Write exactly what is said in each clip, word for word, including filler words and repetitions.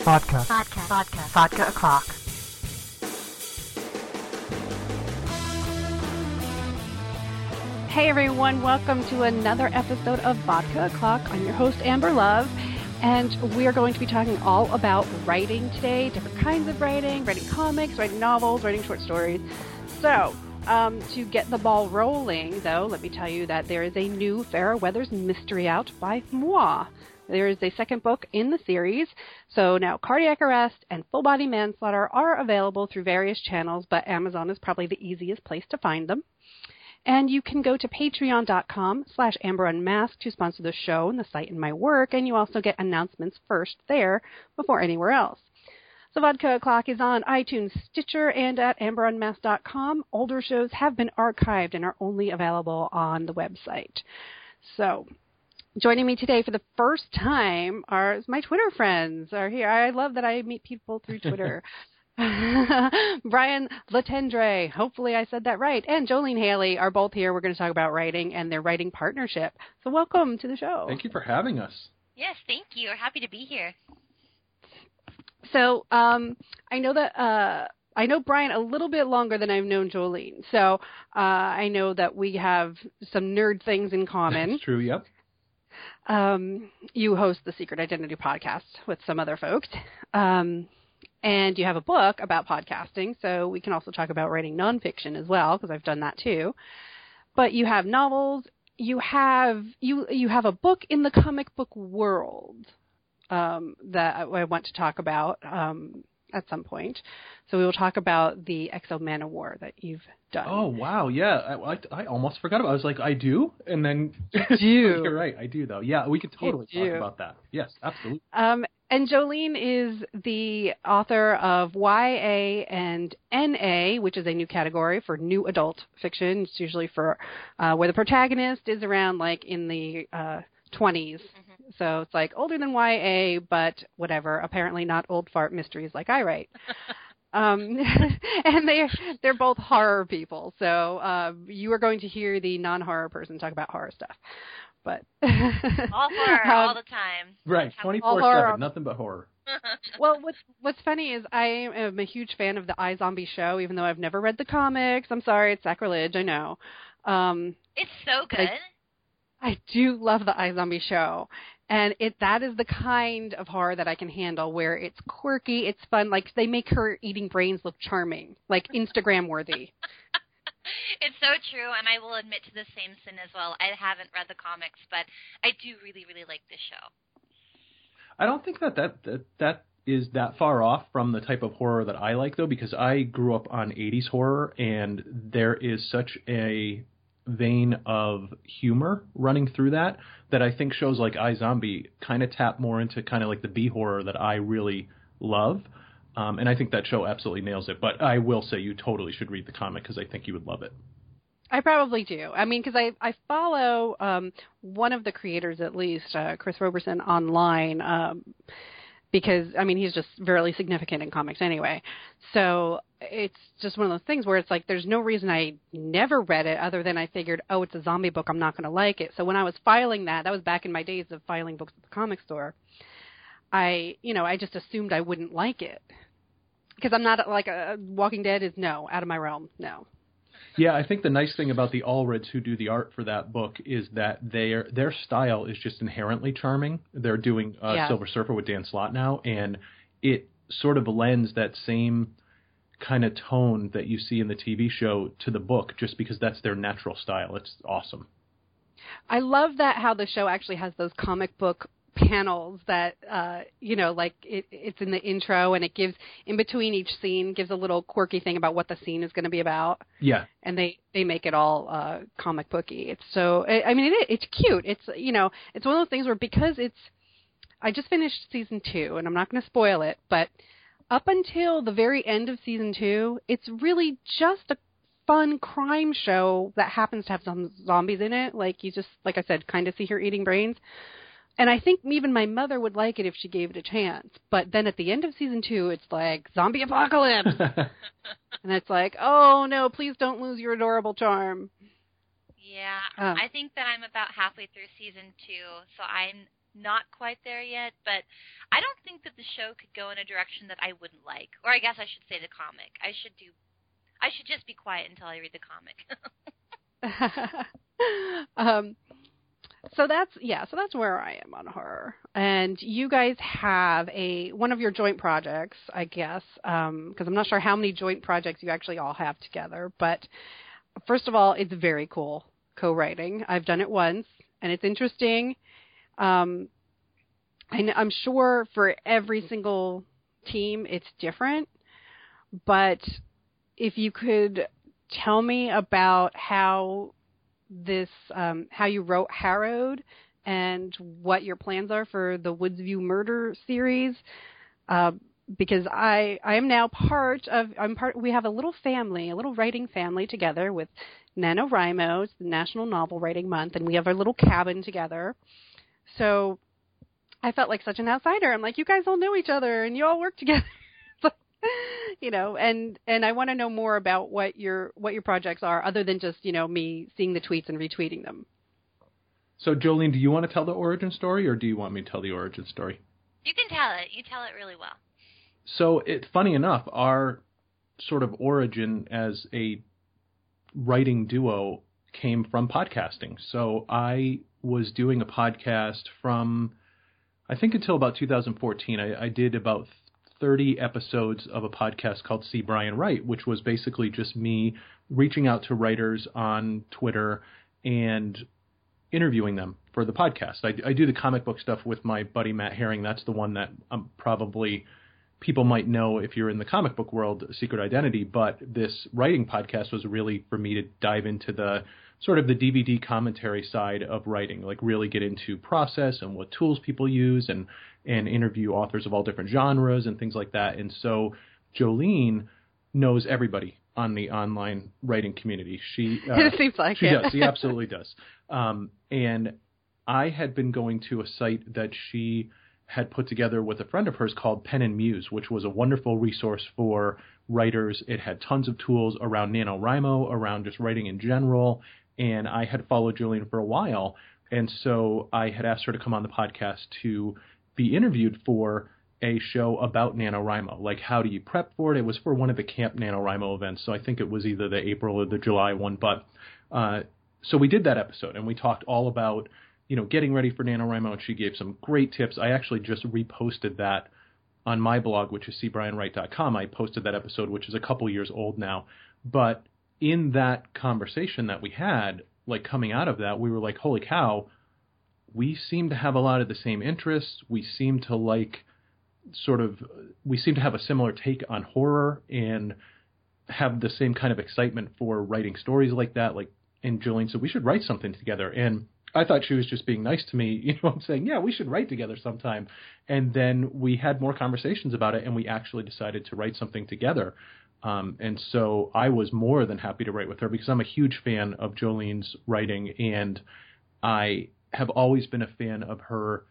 Vodka. Vodka. Vodka. Vodka o'clock. Hey everyone, welcome to another episode of Vodka O'Clock. I'm your host, Amber Love, and we are going to be talking all about writing today, different kinds of writing, writing comics, writing novels, writing short stories. So, um, to get the ball rolling, though, let me tell you that there is a new Farrah Weathers mystery out by Moi. There is a second book in the series, so now Cardiac Arrest and Full Body Manslaughter are available through various channels, but Amazon is probably the easiest place to find them. And you can go to patreon.com slash Amber Unmasked to sponsor the show and the site and my work, and you also get announcements first there before anywhere else. So Vodka O'Clock is on iTunes, Stitcher, and at amber unmasked dot com. Older shows have been archived and are only available on the website. So joining me today for the first time are my Twitter friends are here. I love that I meet people through Twitter. Brian Latendre, hopefully I said that right, and Jolene Haley are both here. We're going to talk about writing and their writing partnership. So welcome to the show. Thank you for having us. Yes, thank you. We're happy to be here. So um, I know that uh, I know Brian a little bit longer than I've known Jolene. So uh, I know that we have some nerd things in common. That's true, yep. Um, you host the Secret Identity podcast with some other folks. Um And you have a book about podcasting, so we can also talk about writing nonfiction as well, because I've done that too. But you have novels. You have you you have a book in the comic book world um, that I want to talk about um, at some point. So we will talk about the X O Manowar that you've done. Oh wow, yeah. I, I, I almost forgot about it. I was like, I do, and then you do. You're right, I do though. Yeah, we could totally talk about that. Yes, absolutely. Um, And Jolene is the author of Y A and N A, which is a new category for new adult fiction. It's usually for uh, where the protagonist is around like in the uh, twenties. Mm-hmm. So it's like older than Y A, but whatever. Apparently not old fart mysteries like I write. um, and they they're both horror people. So uh, you are going to hear the non-horror person talk about horror stuff. But all horror um, all the time. Right, twenty-four seven, nothing but horror. Well, what's what's funny is I am a huge fan of the iZombie show, even though I've never read the comics. I'm sorry, it's sacrilege, I know. Um, it's so good. I, I do love the iZombie show, and it that is the kind of horror that I can handle, where it's quirky, it's fun. Like they make her eating brains look charming, like Instagram worthy. It's so true, and I will admit to the same sin as well. I haven't read the comics, but I do really, really like this show. I don't think that that, that that is that far off from the type of horror that I like, though, because I grew up on eighties horror, and there is such a vein of humor running through that that I think shows like iZombie kind of tap more into kind of like the B-horror that I really love. Um, and I think that show absolutely nails it. But I will say you totally should read the comic because I think you would love it. I probably do. I mean, because I, I follow um, one of the creators, at least, uh, Chris Roberson, online um, because, I mean, he's just very significant in comics anyway. So it's just one of those things where it's like there's no reason I never read it other than I figured, oh, it's a zombie book, I'm not going to like it. So when I was filing that, that was back in my days of filing books at the comic store, I, you know, I just assumed I wouldn't like it. Because I'm not like a Walking Dead is no, out of my realm, no. Yeah, I think the nice thing about the Allreds who do the art for that book is that their their style is just inherently charming. They're doing uh, yeah. Silver Surfer with Dan Slott now, and it sort of lends that same kind of tone that you see in the T V show to the book just because that's their natural style. It's awesome. I love that how the show actually has those comic book panels that, uh, you know, like it, it's in the intro and it gives, in between each scene, gives a little quirky thing about what the scene is going to be about. Yeah. And they, they make it all uh, comic booky. It's so, I mean, it, it's cute. It's, you know, it's one of those things where because it's, I just finished season two and I'm not going to spoil it, but up until the very end of season two, it's really just a fun crime show that happens to have some zombies in it. Like you just, like I said, kind of see her eating brains. And I think even my mother would like it if she gave it a chance. But then at the end of season two, it's like, zombie apocalypse. And it's like, oh, no, please don't lose your adorable charm. Yeah, um, I think that I'm about halfway through season two, so I'm not quite there yet, but I don't think that the show could go in a direction that I wouldn't like. Or I guess I should say the comic. I should do I should just be quiet until I read the comic. um so that's yeah, so that's where I am on horror. And you guys have a one of your joint projects, I guess, um because I'm not sure how many joint projects you actually all have together, but first of all, it's very cool co-writing. I've done it once and it's interesting. Um, and I'm sure for every single team it's different, but if you could tell me about how this, um, how you wrote Harrowed and what your plans are for the Woodsview Murder series, uh, because I, I am now part of, I'm part, we have a little family, a little writing family together with NaNoWriMo. It's the National Novel Writing Month, and we have our little cabin together. So I felt like such an outsider. I'm like, you guys all know each other and you all work together. You know, and, and I want to know more about what your what your projects are other than just, you know, me seeing the tweets and retweeting them. So, Jolene, do you want to tell the origin story or do you want me to tell the origin story? You can tell it. You tell it really well. So, it, funny enough, our sort of origin as a writing duo came from podcasting. So I was doing a podcast from, I think until about two thousand fourteen. I, I did about thirty episodes of a podcast called See Brian Write, which was basically just me reaching out to writers on Twitter and interviewing them for the podcast. I, I do the comic book stuff with my buddy Matt Herring. That's the one that I'm probably people might know if you're in the comic book world, Secret Identity. But this writing podcast was really for me to dive into the sort of the D V D commentary side of writing, like really get into process and what tools people use and, and interview authors of all different genres and things like that. And so Jolene knows everybody on the online writing community. She uh, it seems like she it. does. She absolutely does. Um, and I had been going to a site that she had put together with a friend of hers called Pen and Muse, which was a wonderful resource for writers. It had tons of tools around NaNoWriMo, around just writing in general. And I had followed Jolene for a while. And so I had asked her to come on the podcast to be interviewed for a show about NaNoWriMo. Like, how do you prep for it? It was for one of the Camp NaNoWriMo events. So I think it was either the April or the July one. But uh, so we did that episode and we talked all about, you know, getting ready for NaNoWriMo. And she gave some great tips. I actually just reposted that on my blog, which is see brian write dot com. I posted that episode, which is a couple years old now. But in that conversation that we had, like coming out of that, we were like, holy cow, we seem to have a lot of the same interests. We seem to like sort of, we seem to have a similar take on horror and have the same kind of excitement for writing stories like that. Like, and Jolene said, we should write something together. And I thought she was just being nice to me, you know, I'm saying, yeah, we should write together sometime. And then we had more conversations about it and we actually decided to write something together. Um, and so I was more than happy to write with her because I'm a huge fan of Jolene's writing, and I have always been a fan of her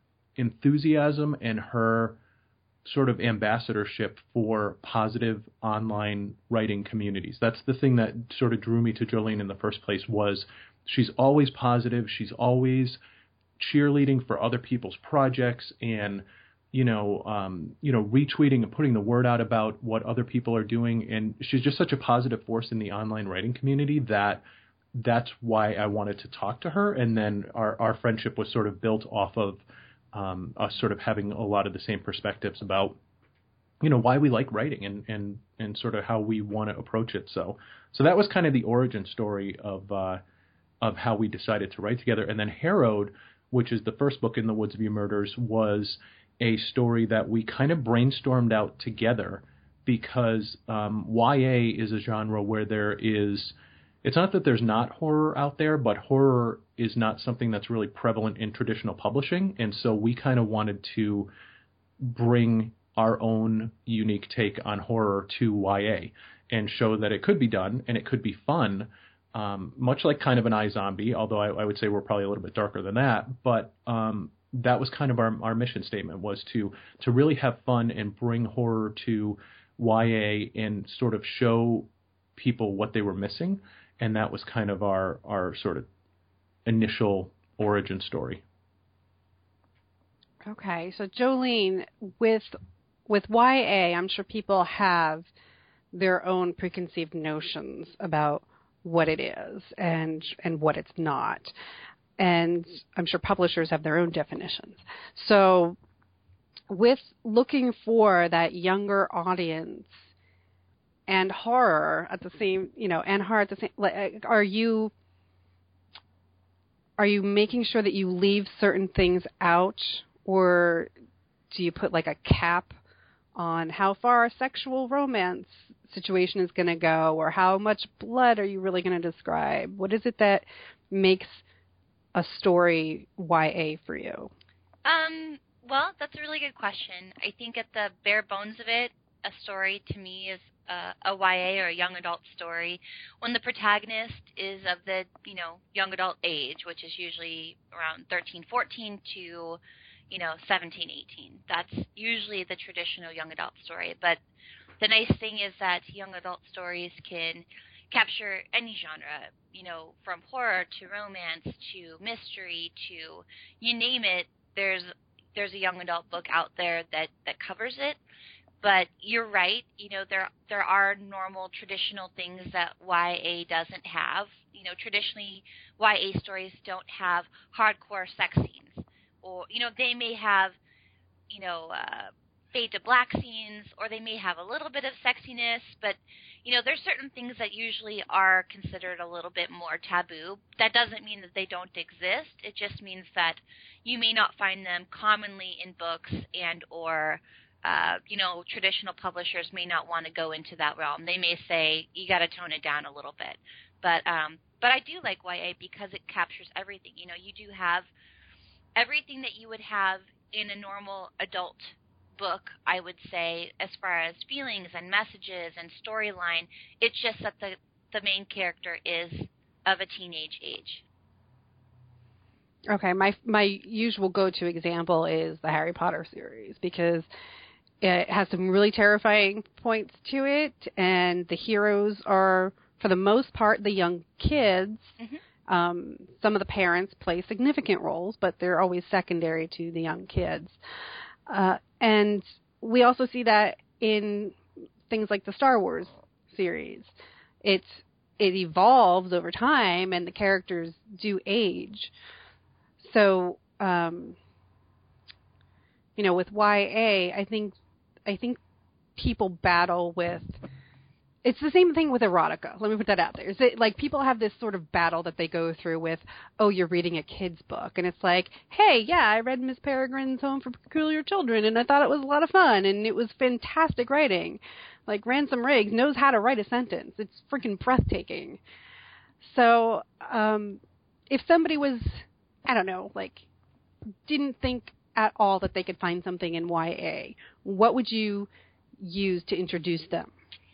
enthusiasm and her sort of ambassadorship for positive online writing communities. That's the thing that sort of drew me to Jolene in the first place, was she's always positive. She's always cheerleading for other people's projects and you know, um, you know, retweeting and putting the word out about what other people are doing. And she's just such a positive force in the online writing community that that's why I wanted to talk to her. And then our, our friendship was sort of built off of um, us sort of having a lot of the same perspectives about, you know, why we like writing and, and, and sort of how we want to approach it. So, so that was kind of the origin story of, uh, of how we decided to write together. And then Harrowed, which is the first book in the Woodsview Murders, was a story that we kind of brainstormed out together because um, Y A is a genre where there is, it's not that there's not horror out there, but horror is not something that's really prevalent in traditional publishing. And so we kind of wanted to bring our own unique take on horror to Y A and show that it could be done and it could be fun, um, much like kind of an iZombie, although I, I would say we're probably a little bit darker than that. But um, that was kind of our, our mission statement, was to to really have fun and bring horror to Y A and sort of show people what they were missing. And that was kind of our, our sort of initial origin story. Okay, so Jolene, with with Y A, I'm sure people have their own preconceived notions about what it is and and what it's not. And I'm sure publishers have their own definitions. So with looking for that younger audience and horror at the same, you know, and horror at the same, like, are you are you making sure that you leave certain things out, or do you put like a cap on how far a sexual romance situation is going to go, or how much blood are you really going to describe? What is it that makes a story Y A for you? Um, well, that's a really good question. I think at the bare bones of it, a story to me is uh, a Y A or a young adult story when the protagonist is of the, you know, young adult age, which is usually around thirteen, fourteen to, you know, seventeen, eighteen. That's usually the traditional young adult story. But the nice thing is that young adult stories can capture any genre, you know, from horror to romance to mystery to you name it. There's there's a young adult book out there that, that covers it. But you're right, you know, there there are normal traditional things that Y A doesn't have. You know, traditionally Y A stories don't have hardcore sex scenes. Or, you know, they may have, you know, uh, fade to black scenes, or they may have a little bit of sexiness, but, you know, there's certain things that usually are considered a little bit more taboo. That doesn't mean that they don't exist. It just means that you may not find them commonly in books, and or, uh, you know, traditional publishers may not want to go into that realm. They may say, you got to tone it down a little bit. But, um, but I do like Y A because it captures everything. You know, you do have everything that you would have in a normal adult book, I would say, as far as feelings and messages and storyline. It's just that the, the main character is of a teenage age. Okay, my my usual go-to example is the Harry Potter series, because it has some really terrifying points to it, and the heroes are, for the most part, the young kids. Mm-hmm. Um, some of the parents play significant roles, but they're always secondary to the young kids. Uh, and we also see that in things like the Star Wars series. It's, it evolves over time, and the characters do age. So, um, you know, with Y A, I think I think people battle with. It's the same thing with erotica. Let me put that out there. Is it, like, people have this sort of battle that they go through with, oh, you're reading a kid's book. And it's like, hey, yeah, I read Miss Peregrine's Home for Peculiar Children, and I thought it was a lot of fun, and it was fantastic writing. Like, Ransom Riggs knows how to write a sentence. It's freaking breathtaking. So um, if somebody was, I don't know, like, didn't think at all that they could find something in Y A, what would you use to introduce them?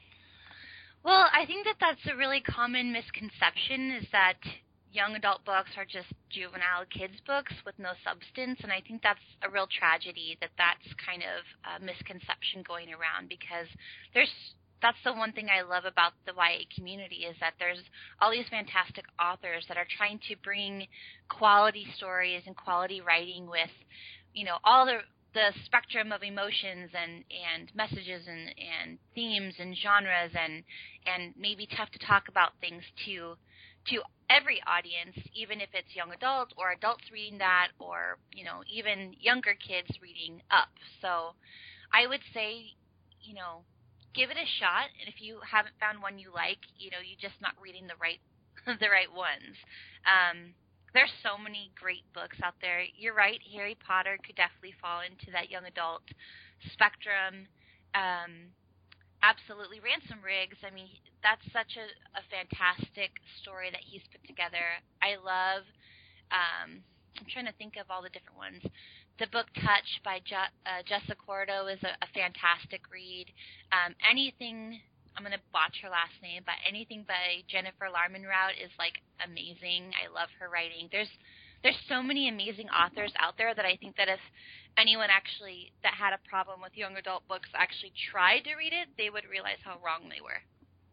Well, I think that that's a really common misconception, is that young adult books are just juvenile kids books with no substance, and I think that's a real tragedy that that's kind of a misconception going around, because there's that's the one thing I love about the Y A community, is that there's all these fantastic authors that are trying to bring quality stories and quality writing with, you know, all the the spectrum of emotions and, and messages and, and themes and genres and and maybe tough to talk about things to to every audience, even if it's young adult or adults reading that, or, you know, even younger kids reading up. So I would say, you know, give it a shot, and if you haven't found one you like, you know, you're just not reading the right the right ones. Um There's so many great books out there. You're right, Harry Potter could definitely fall into that young adult spectrum. Um, absolutely. Ransom Riggs, I mean, that's such a, a fantastic story that he's put together. I love, um, I'm trying to think of all the different ones. The book Touch by Je- uh, Jessa Cordo is a, a fantastic read. Um, anything... I'm going to botch her last name, but anything by Jennifer Larmenrout is, like, amazing. I love her writing. There's there's so many amazing authors out there that I think that if anyone actually that had a problem with young adult books actually tried to read it, they would realize how wrong they were.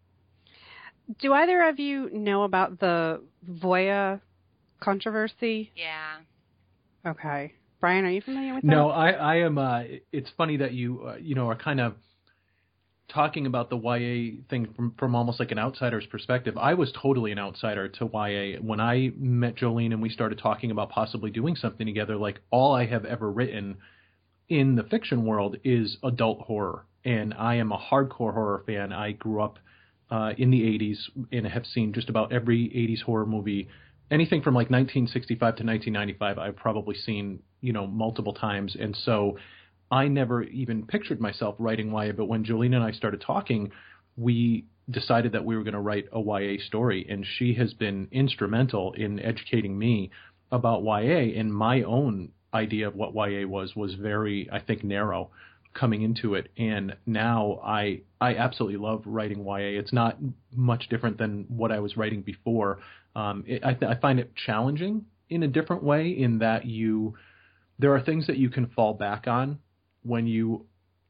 Do either of you know about the Voya controversy? Yeah. Okay. Brian, are you familiar with that? No, I, I am. Uh, it's funny that you, uh, you know, are kind of talking about the Y A thing from, from almost like an outsider's perspective. I was totally an outsider to Y A. When I met Jolene and we started talking about possibly doing something together, like all I have ever written in the fiction world is adult horror. And I am a hardcore horror fan. I grew up uh, in the eighties and have seen just about every eighties horror movie. Anything from like nineteen sixty-five to nineteen ninety-five, I've probably seen, you know, multiple times. And so I never even pictured myself writing Y A, but when Jolene and I started talking, we decided that we were going to write a Y A story, and she has been instrumental in educating me about Y A, and my own idea of what Y A was was very, I think, narrow coming into it, and now I I absolutely love writing Y A. It's not much different than what I was writing before. Um, it, I, I find it challenging in a different way in that you there are things that you can fall back on when you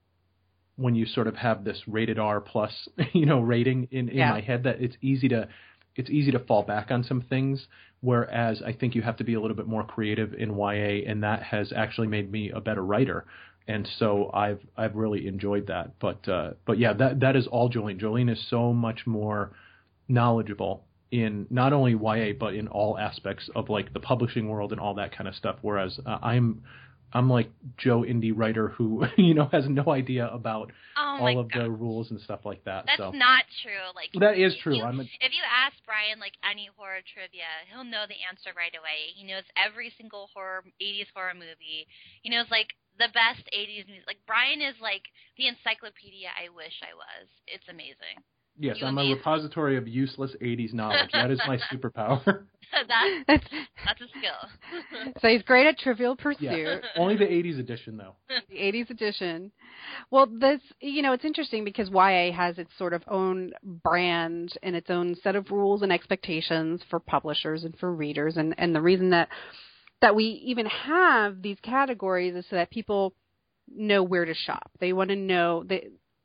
when you sort of have this rated R plus, you know, rating in, in yeah. my head, that it's easy to it's easy to fall back on some things, whereas I think you have to be a little bit more creative in Y A, and that has actually made me a better writer. And so I've I've really enjoyed that. But uh, but yeah, that that is all Jolene. Jolene is so much more knowledgeable in not only Y A but in all aspects of like the publishing world and all that kind of stuff. Whereas uh, I'm I'm like Joe indie writer who you know has no idea about oh all of God. the rules and stuff like that. That's so. not true. Like that is if true. You, I'm a, if you ask Brian like any horror trivia, he'll know the answer right away. He knows every single horror eighties horror movie. He knows like the best eighties music. Like Brian is like the encyclopedia I wish I was. It's amazing. yes, you I'm amaze a repository of useless eighties knowledge. That is my superpower. that, That's, that's a skill. so he's great at Trivial Pursuit. Yeah, only the eighties edition though. The eighties edition. Well, this, you know, it's interesting because Y A has its sort of own brand and its own set of rules and expectations for publishers and for readers. And, and the reason that, that we even have these categories is so that people know where to shop. They want to know that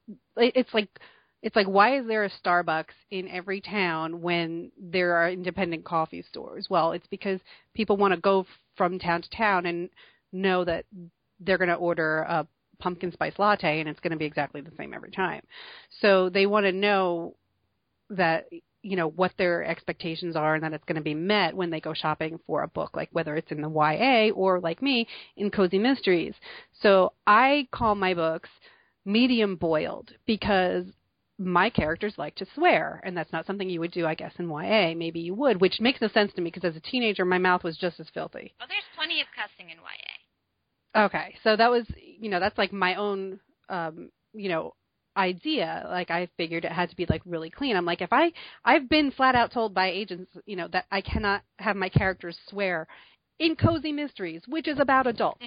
it's like, It's like, why is there a Starbucks in every town when there are independent coffee stores? Well, it's because people want to go from town to town and know that they're going to order a pumpkin spice latte and it's going to be exactly the same every time. So they want to know that, you know, what their expectations are and that it's going to be met when they go shopping for a book, like whether it's in the Y A or, like me, in Cozy Mysteries. So I call my books medium boiled because my characters like to swear, and that's not something you would do, I guess, in Y A. Maybe you would, which makes no sense to me because as a teenager, my mouth was just as filthy. Oh, there's plenty of cussing in Y A. Okay, so that was, you know, that's like my own, um, you know, idea. Like I figured it had to be like really clean. I'm like, if I, I've been flat out told by agents, you know, that I cannot have my characters swear in Cozy Mysteries, which is about adults.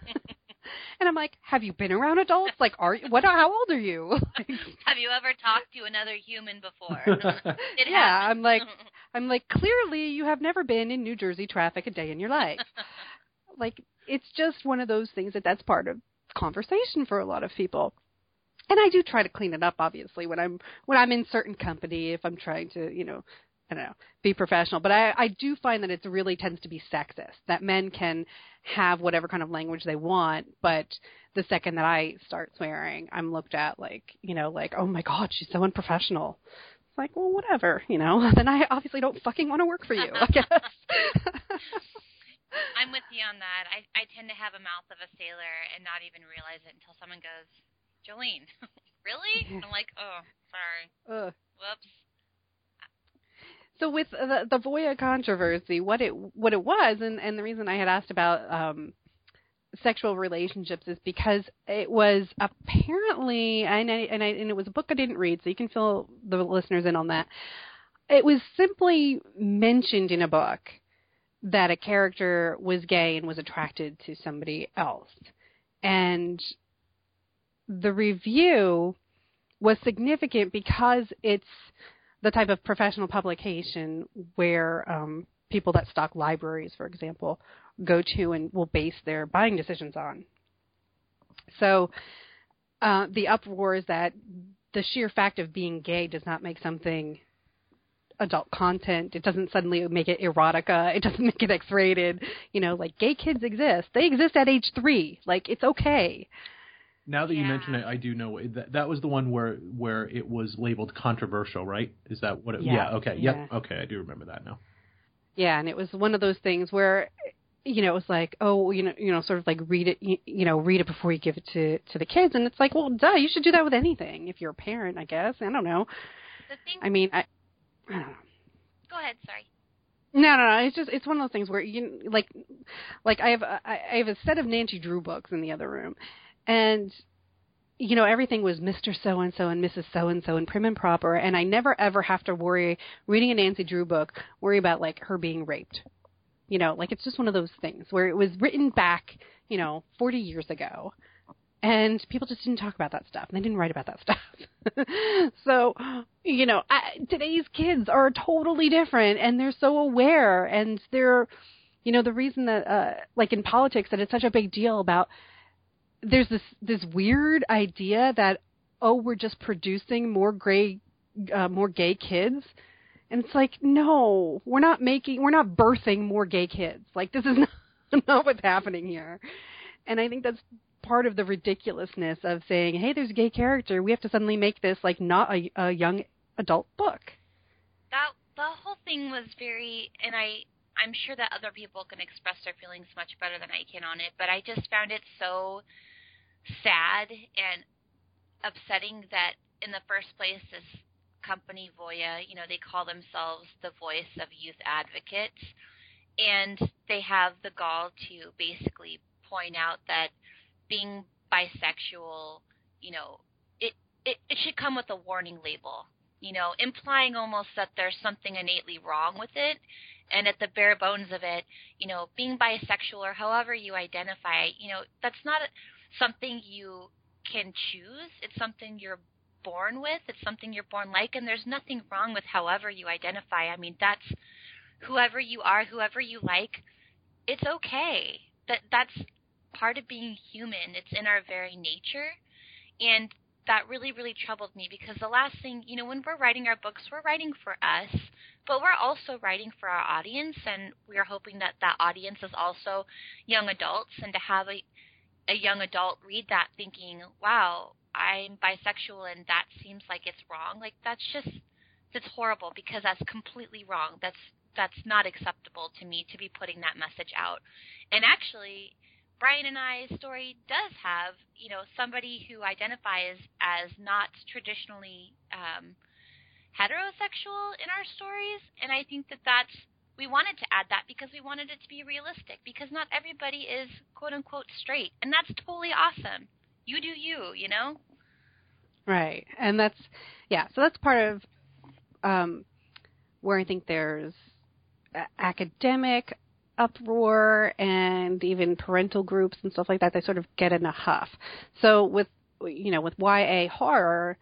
And I'm like, have you been around adults? Like, are you, what? How old are you? Have you ever talked to another human before? It yeah, happens. I'm like, I'm like, clearly you have never been in New Jersey traffic a day in your life. Like, it's just one of those things that that's part of conversation for a lot of people. And I do try to clean it up, obviously, when I'm when I'm in certain company, if I'm trying to, you know, I don't know, be professional. But I, I do find that it really tends to be sexist, that men can have whatever kind of language they want, but the second that I start swearing, I'm looked at like, you know, like, oh my God, she's so unprofessional. It's like, well, whatever, you know, then I obviously don't fucking want to work for you, I guess. I'm with you on that. I, I tend to have a mouth of a sailor and not even realize it until someone goes, Jolene, really? Yeah. I'm like, oh, sorry. Ugh. Whoops. So with the, the Voya controversy, what it what it was, and, and the reason I had asked about um, sexual relationships is because it was apparently, and, I, and, I, and it was a book I didn't read, so you can fill the listeners in on that. It was simply mentioned in a book that a character was gay and was attracted to somebody else. And the review was significant because it's the type of professional publication where um, people that stock libraries, for example, go to and will base their buying decisions on. So uh, the uproar is that the sheer fact of being gay does not make something adult content. It doesn't suddenly make it erotica. It doesn't make it X-rated. You know, like gay kids exist. They exist at age three. Like it's okay. Now that yeah. you mention it, I do know that that was the one where where it was labeled controversial, right? Is that what it? Yeah. yeah okay. Yeah. Yep. Okay. I do remember that now. Yeah, and it was one of those things where, you know, it was like, oh, you know, you know, sort of like read it, you, you know, read it before you give it to to the kids, and it's like, well, duh, you should do that with anything if you're a parent, I guess. I don't know. The thing. I mean, I. I don't know. Go ahead. Sorry. No, no, no. It's just it's one of those things where you like, like I have a, I have a set of Nancy Drew books in the other room, and you know everything was Mister So and So and Missus So and So and prim and proper, and I never ever have to worry reading a Nancy Drew book worry about like her being raped. You know, like it's just one of those things where it was written back, you know, forty years ago. And people just didn't talk about that stuff. And they didn't write about that stuff. So, you know, I, today's kids are totally different. And they're so aware. And they're, you know, the reason that, uh, like in politics, that it's such a big deal about, there's this, this weird idea that, oh, we're just producing more gay, uh, more gay kids. And it's like, no, we're not making, we're not birthing more gay kids. Like, this is not, not what's happening here. And I think that's part of the ridiculousness of saying, hey, there's a gay character. We have to suddenly make this like not a, a young adult book. That the whole thing was very, and I, I'm sure that other people can express their feelings much better than I can on it, but I just found it so sad and upsetting that in the first place, this company, Voya, you know, they call themselves the voice of youth advocates, and they have the gall to basically point out that being bisexual, you know, it, it, it should come with a warning label, you know, implying almost that there's something innately wrong with it. And at the bare bones of it, you know, being bisexual or however you identify, you know, that's not something you can choose. It's something you're born with. It's something you're born like. And there's nothing wrong with however you identify. I mean, that's whoever you are, whoever you like, it's okay. That That's part of being human. It's in our very nature. And that really, really troubled me because the last thing, you know, when we're writing our books, we're writing for us, but we're also writing for our audience, and we're hoping that that audience is also young adults, and to have a, a young adult read that thinking, wow, I'm bisexual and that seems like it's wrong. Like, that's just, that's horrible because that's completely wrong. That's, that's not acceptable to me to be putting that message out. And actually, Brian and I's story does have, you know, somebody who identifies as not traditionally um, heterosexual in our stories, and I think that that's, we wanted to add that because we wanted it to be realistic, because not everybody is quote-unquote straight, and that's totally awesome. You do you, you know? Right, and that's, yeah, so that's part of um, where I think there's academic uproar and even parental groups and stuff like that. They sort of get in a huff. So with, you know, with Y A horror,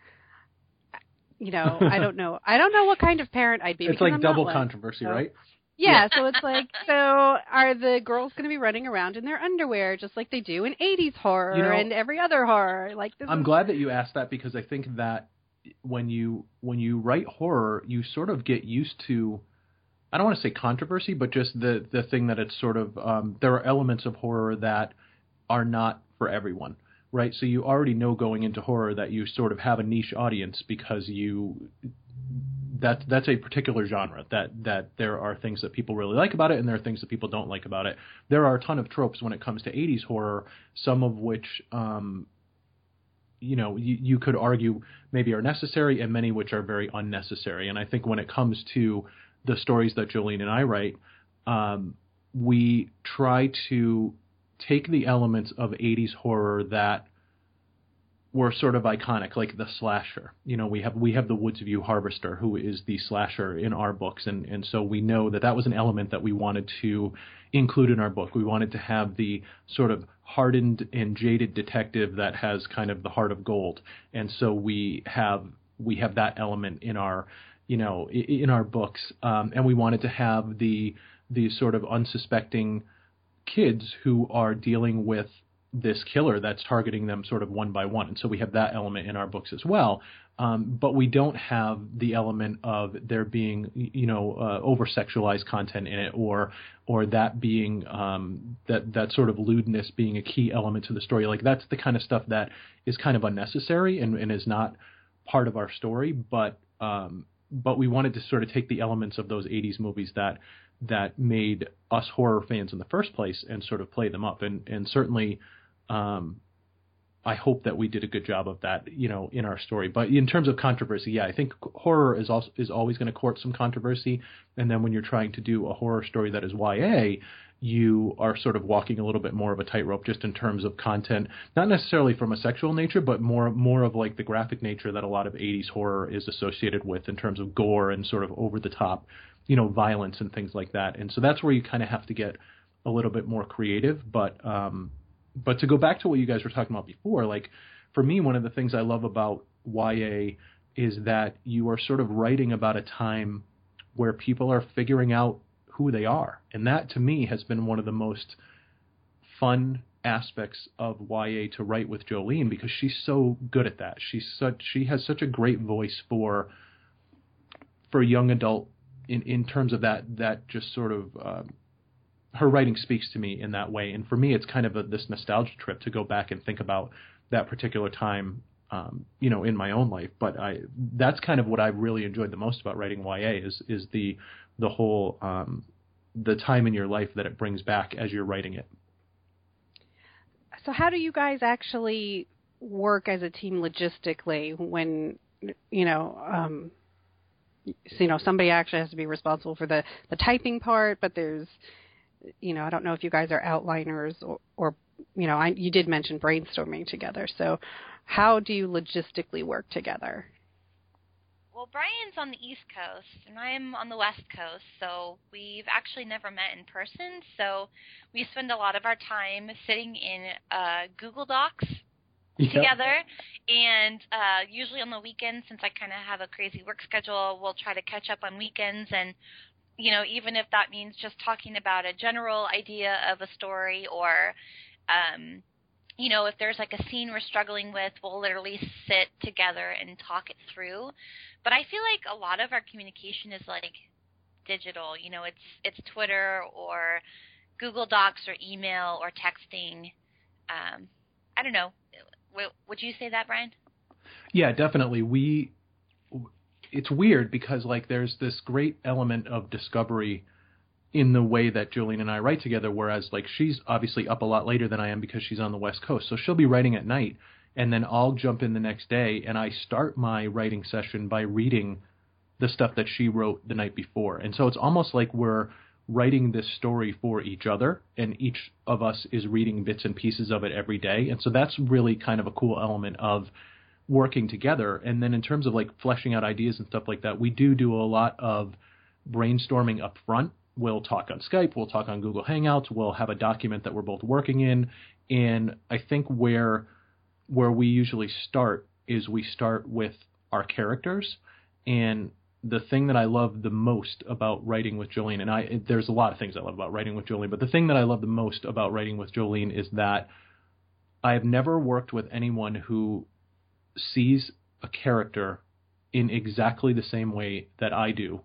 you know, I don't know. I don't know what kind of parent I'd be. It's like double controversy, so. Right? Yeah, so it's like, so are the girls going to be running around in their underwear just like they do in eighties horror you know, and every other horror? Like, this I'm is... glad that you asked that, because I think that when you when you write horror, you sort of get used to, I don't want to say controversy, but just the, the thing that it's sort of, um, there are elements of horror that are not for everyone, right? So you already know going into horror that you sort of have a niche audience because you, that, that's a particular genre, that, that there are things that people really like about it and there are things that people don't like about it. There are a ton of tropes when it comes to eighties horror, some of which, um, you know, you, you could argue maybe are necessary and many which are very unnecessary. And I think when it comes to the stories that Jolene and I write, um, we try to take the elements of eighties horror that were sort of iconic, like the slasher. You know, we have we have the Woods View Harvester, who is the slasher in our books, and, and so we know that that was an element that we wanted to include in our book. We wanted to have the sort of hardened and jaded detective that has kind of the heart of gold, and so we have we have that element in our you know, in our books, um, and we wanted to have the the sort of unsuspecting kids who are dealing with this killer that's targeting them sort of one by one. And so we have that element in our books as well. Um, but we don't have the element of there being, you know, uh, over-sexualized content in it, or or that being um, that that sort of lewdness being a key element to the story. Like that's the kind of stuff that is kind of unnecessary and, and is not part of our story. But um, but we wanted to sort of take the elements of those eighties movies that that made us horror fans in the first place and sort of play them up. And and certainly. Um, I hope that we did a good job of that, you know, in our story. But in terms of controversy, yeah, I think horror is also is always going to court some controversy. And then when you're trying to do a horror story that is Y A, you are sort of walking a little bit more of a tightrope just in terms of content, not necessarily from a sexual nature, but more more of like the graphic nature that a lot of eighties horror is associated with in terms of gore and sort of over the top, you know, violence and things like that. And so that's where you kind of have to get a little bit more creative. But um, But to go back to what you guys were talking about before, like for me, one of the things I love about Y A is that you are sort of writing about a time where people are figuring out who they are. And that to me has been one of the most fun aspects of Y A to write with Jolene, because she's so good at that. She's such, she has such a great voice for, for young adult in, in terms of that, that just sort of, um, her writing speaks to me in that way. And for me, it's kind of a, this nostalgia trip to go back and think about that particular time, um, you know, in my own life. But I, that's kind of what I've really enjoyed the most about writing Y A is, is the, the whole, um, the time in your life that it brings back as you're writing it. So how do you guys actually work as a team logistically when, you know, um, so, you know, somebody actually has to be responsible for the, the typing part, but there's, you know, I don't know if you guys are outliners or, or you know, I, you did mention brainstorming together. So how do you logistically work together? Well, Brian's on the East Coast, and I'm on the West Coast, so we've actually never met in person. So we spend a lot of our time sitting in uh, Google Docs yep. together, and uh, usually on the weekends, since I kind of have a crazy work schedule, we'll try to catch up on weekends and you know, even if that means just talking about a general idea of a story or, um, you know, if there's like a scene we're struggling with, we'll literally sit together and talk it through. But I feel like a lot of our communication is like digital. You know, it's it's Twitter or Google Docs or email or texting. Um, I don't know. Would you say that, Brian? Yeah, definitely. We... It's weird because like there's this great element of discovery in the way that Jolene and I write together, whereas like she's obviously up a lot later than I am because she's on the West Coast. So she'll be writing at night and then I'll jump in the next day and I start my writing session by reading the stuff that she wrote the night before. And so it's almost like we're writing this story for each other and each of us is reading bits and pieces of it every day. And so that's really kind of a cool element of working together. And then in terms of like fleshing out ideas and stuff like that, we do do a lot of brainstorming up front. We'll talk on Skype, we'll talk on Google Hangouts, we'll have a document that we're both working in. And I think where where we usually start is we start with our characters. And the thing that I love the most about writing with Jolene, and I there's a lot of things I love about writing with Jolene, but the thing that I love the most about writing with Jolene is that I have never worked with anyone who sees a character in exactly the same way that I do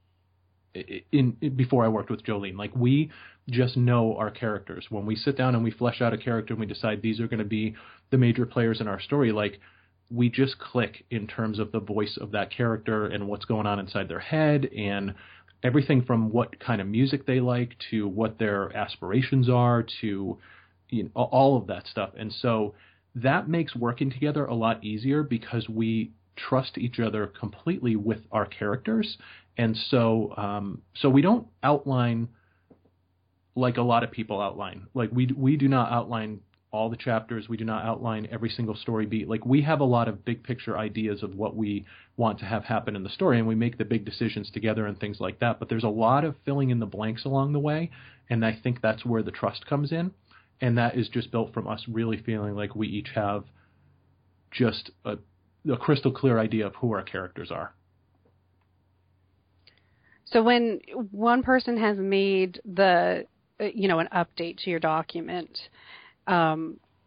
in, in before I worked with Jolene. Like we just know our characters. When we sit down and we flesh out a character and we decide these are going to be the major players in our story, like we just click in terms of the voice of that character and what's going on inside their head and everything from what kind of music they like to what their aspirations are to, you know, all of that stuff. And so that makes working together a lot easier because we trust each other completely with our characters. And so um, so we don't outline like a lot of people outline. Like we we do not outline all the chapters. We do not outline every single story beat. Like we have a lot of big picture ideas of what we want to have happen in the story, and we make the big decisions together and things like that. But there's a lot of filling in the blanks along the way, and I think that's where the trust comes in. And that is just built from us really feeling like we each have just a, a crystal clear idea of who our characters are. So when one person has made the, you know, an update to your document, um,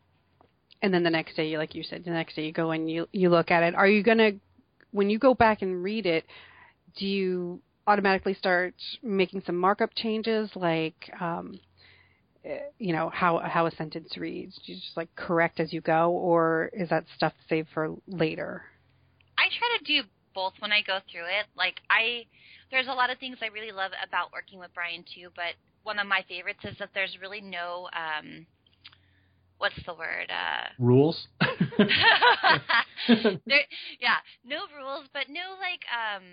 and then the next day, like you said, the next day you go and you you look at it. Are you gonna, when you go back and read it, do you automatically start making some markup changes, like um, you know how how a sentence reads? Do you just like correct as you go, or is that stuff saved for later? I try to do both when I go through it. Like I, there's a lot of things I really love about working with Brian too, but one of my favorites is that there's really no, um, what's the word? Uh, rules? there, yeah, no rules, but no like, um,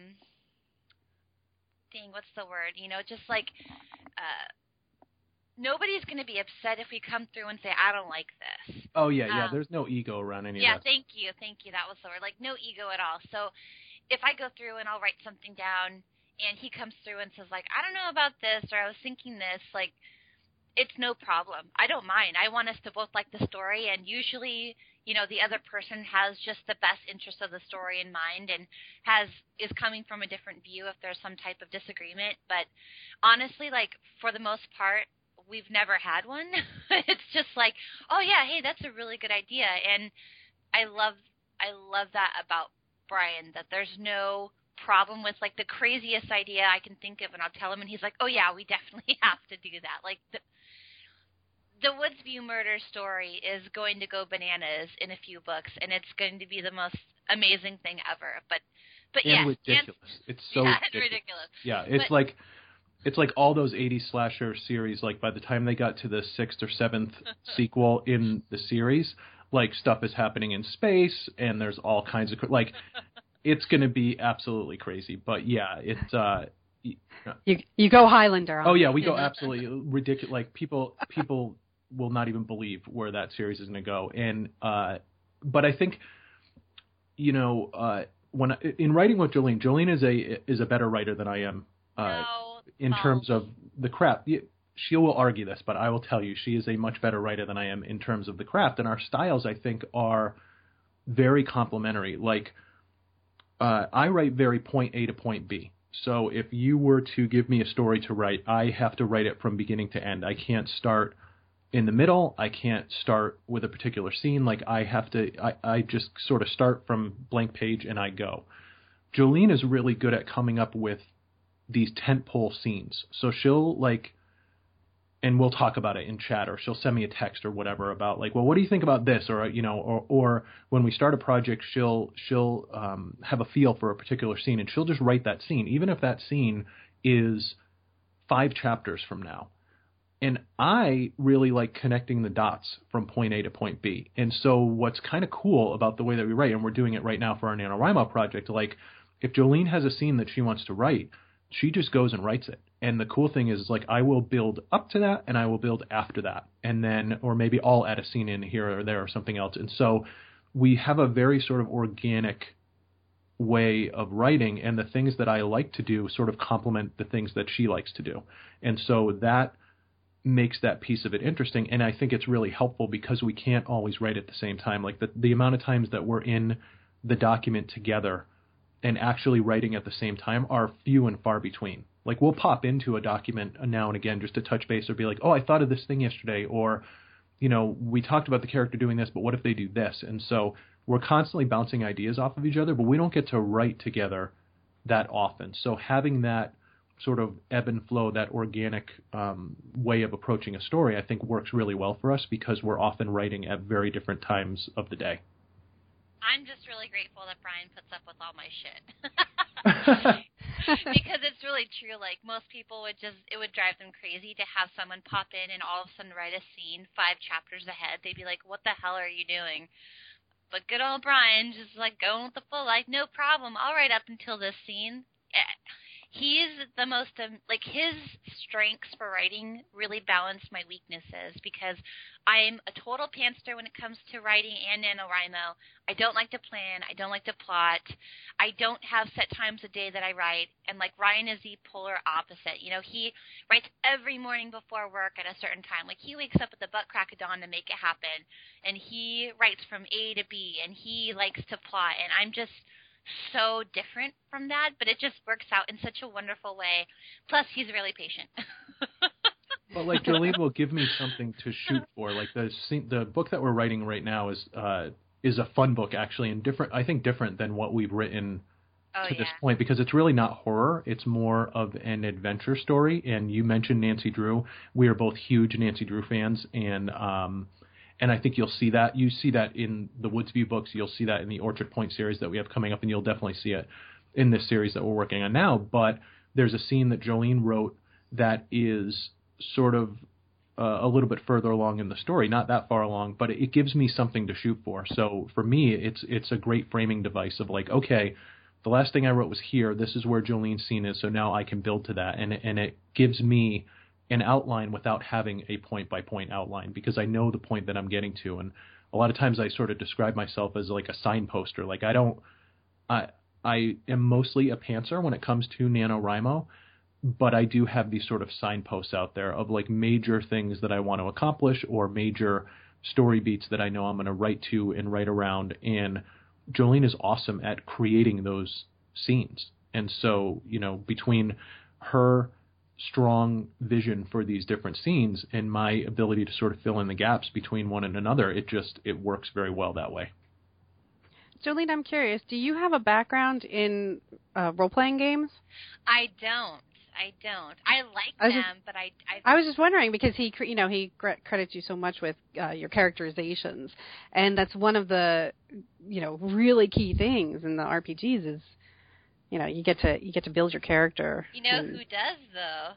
dang, what's the word? You know, just like, uh, nobody's going to be upset if we come through and say, I don't like this. Oh, yeah, yeah. Um, There's no ego around any yeah, of that. thank you. Thank you. That was the word. Like, no ego at all. So if I go through and I'll write something down and he comes through and says, like, I don't know about this, or I was thinking this, like, it's no problem. I don't mind. I want us to both like the story, and usually, you know, the other person has just the best interest of the story in mind and has is coming from a different view if there's some type of disagreement. But honestly, like, for the most part, we've never had one. It's just like, oh yeah, hey, that's a really good idea. And I love I love that about Brian, that there's no problem with like the craziest idea I can think of, and I'll tell him, and he's like, oh yeah, we definitely have to do that. Like the the Woodsview murder story is going to go bananas in a few books, and it's going to be the most amazing thing ever. But but and yes, ridiculous. and, it's so yeah, ridiculous. ridiculous. Yeah, it's but, like it's like all those eighties slasher series. Like by the time they got to the sixth or seventh sequel in the series, like stuff is happening in space, and there's all kinds of like. It's going to be absolutely crazy. But yeah, it's uh, you you go Highlander. On oh yeah, we go absolutely ridiculous. Like people people will not even believe where that series is going to go. And uh, but I think you know uh, when I, in writing with Jolene, Jolene is a is a better writer than I am. Uh, no, in false. terms of the craft. She will argue this, but I will tell you she is a much better writer than I am in terms of the craft. And our styles, I think, are very complementary. Like, uh, I write very point A to point B. So if you were to give me a story to write, I have to write it from beginning to end. I can't start in the middle. I can't start with a particular scene. Like, I have to, I, I just sort of start from blank page and I go. Jolene is really good at coming up with these tentpole scenes. So she'll like, and we'll talk about it in chat, or she'll send me a text or whatever about like, well, what do you think about this? Or, you know, or, or when we start a project, she'll, she'll um, have a feel for a particular scene, and she'll just write that scene, even if that scene is five chapters from now. And I really like connecting the dots from point A to point B. And so what's kind of cool about the way that we write, and we're doing it right now for our NaNoWriMo project, like if Jolene has a scene that she wants to write, she just goes and writes it. And the cool thing is, like, I will build up to that and I will build after that. And then, or maybe I'll add a scene in here or there or something else. And so we have a very sort of organic way of writing, and the things that I like to do sort of complement the things that she likes to do. And so that makes that piece of it interesting. And I think it's really helpful because we can't always write at the same time. Like the, the amount of times that we're in the document together and actually writing at the same time are few and far between. Like we'll pop into a document now and again just to touch base or be like, oh, I thought of this thing yesterday, or, you know, we talked about the character doing this, but what if they do this? And so we're constantly bouncing ideas off of each other, but we don't get to write together that often. So having that sort of ebb and flow, that organic um, way of approaching a story, I think works really well for us because we're often writing at very different times of the day. I'm just really grateful that Brian puts up with all my shit. Because it's really true. Like, most people would just, it would drive them crazy to have someone pop in and all of a sudden write a scene five chapters ahead. They'd be like, what the hell are you doing? But good old Brian just like going with the flow, like, no problem. I'll write up until this scene. He's the most, um, like, his strengths for writing really balance my weaknesses because I'm a total pantser when it comes to writing and NaNoWriMo. I don't like to plan. I don't like to plot. I don't have set times a day that I write. And, like, Ryan is the polar opposite. You know, he writes every morning before work at a certain time. Like, he wakes up at the butt crack of dawn to make it happen. And he writes from A to B. And he likes to plot. And I'm just so different from that, but it just works out in such a wonderful way. Plus, he's really patient. But like Jolene will give me something to shoot for. Like the the book that we're writing right now is uh, is a fun book actually, and different. I think different than what we've written oh, to yeah. this point, because it's really not horror. It's more of an adventure story. And you mentioned Nancy Drew. We are both huge Nancy Drew fans, and um, and I think you'll see that. You see that in the Woodsview books. You'll see that in the Orchard Point series that we have coming up, and you'll definitely see it in this series that we're working on now. But there's a scene that Jolene wrote that is sort of uh, a little bit further along in the story, not that far along, but it, it gives me something to shoot for. So for me, it's it's a great framing device of like, okay, the last thing I wrote was here. This is where Jolene's scene is, so now I can build to that, and and it gives me an outline without having a point by point outline, because I know the point that I'm getting to. And a lot of times I sort of describe myself as like a signposter. Like I don't, I I am mostly a pantser when it comes to NaNoWriMo. But I do have these sort of signposts out there of like major things that I want to accomplish or major story beats that I know I'm going to write to and write around. And Jolene is awesome at creating those scenes. And so, you know, between her strong vision for these different scenes and my ability to sort of fill in the gaps between one and another, it just, it works very well that way. Jolene, I'm curious, do you have a background in uh, role-playing games? I don't. I don't. I like I them, just, but I, I. I was just wondering because he, you know, he credits you so much with uh, your characterizations, and that's one of the, you know, really key things in the R P Gs is, you know, you get to you get to build your character. You know and, who does though?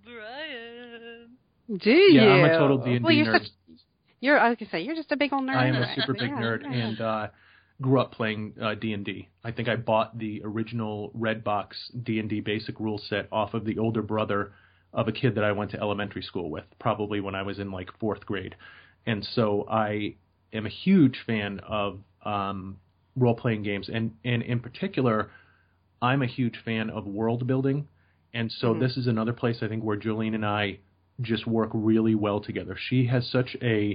Brian. Do you? Yeah, I'm a total D and D well, you're nerd. Such, you're. I was gonna say you're just a big old nerd. I am right? a super big yeah, nerd, yeah. and. uh grew up playing uh, D and D. I think I bought the original Redbox D and D basic rule set off of the older brother of a kid that I went to elementary school with, probably when I was in like fourth grade. And so I am a huge fan of um, role-playing games. And, and in particular, I'm a huge fan of world building. And so mm-hmm. this is another place I think where Jolene and I just work really well together. She has such a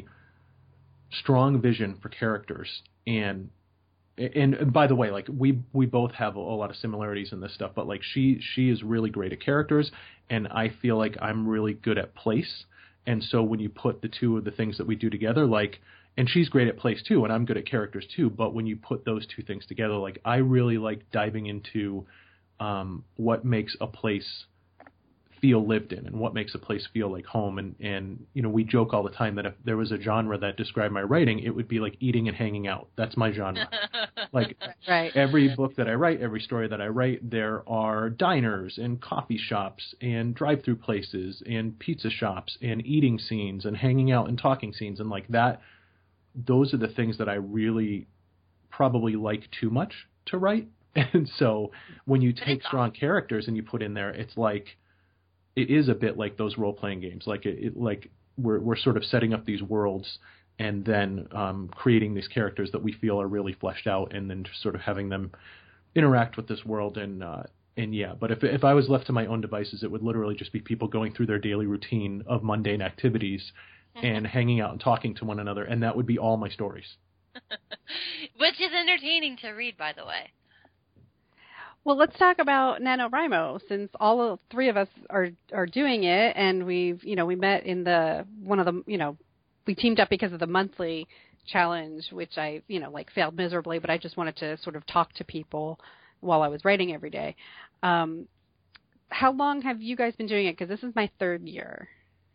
strong vision for characters, and And, and by the way, like we we both have a, a lot of similarities in this stuff, but like she she is really great at characters, and I feel like I'm really good at place. And so when you put the two of the things that we do together, like, and she's great at place too, and I'm good at characters too. But when you put those two things together, like I really like diving into um, what makes a place feel lived in and what makes a place feel like home. And, and, you know, we joke all the time that if there was a genre that described my writing, it would be like eating and hanging out. That's my genre. Like right. every book that I write, every story that I write, there are diners and coffee shops and drive-through places and pizza shops and eating scenes and hanging out and talking scenes. And like that, those are the things that I really probably like too much to write. And so when you take strong characters and you put in there, it's like, it is a bit like those role-playing games. Like it, it like we're we're sort of setting up these worlds and then um, creating these characters that we feel are really fleshed out, and then just sort of having them interact with this world. And uh, and yeah, but if if I was left to my own devices, it would literally just be people going through their daily routine of mundane activities mm-hmm. and hanging out and talking to one another, and that would be all my stories. Which is entertaining to read, by the way. Well, let's talk about NaNoWriMo, since all three of us are are doing it, and we've, you know, we met in the, one of the, you know, we teamed up because of the monthly challenge, which I, you know, like failed miserably, but I just wanted to sort of talk to people while I was writing every day. Um, how long have you guys been doing it? Because this is my third year.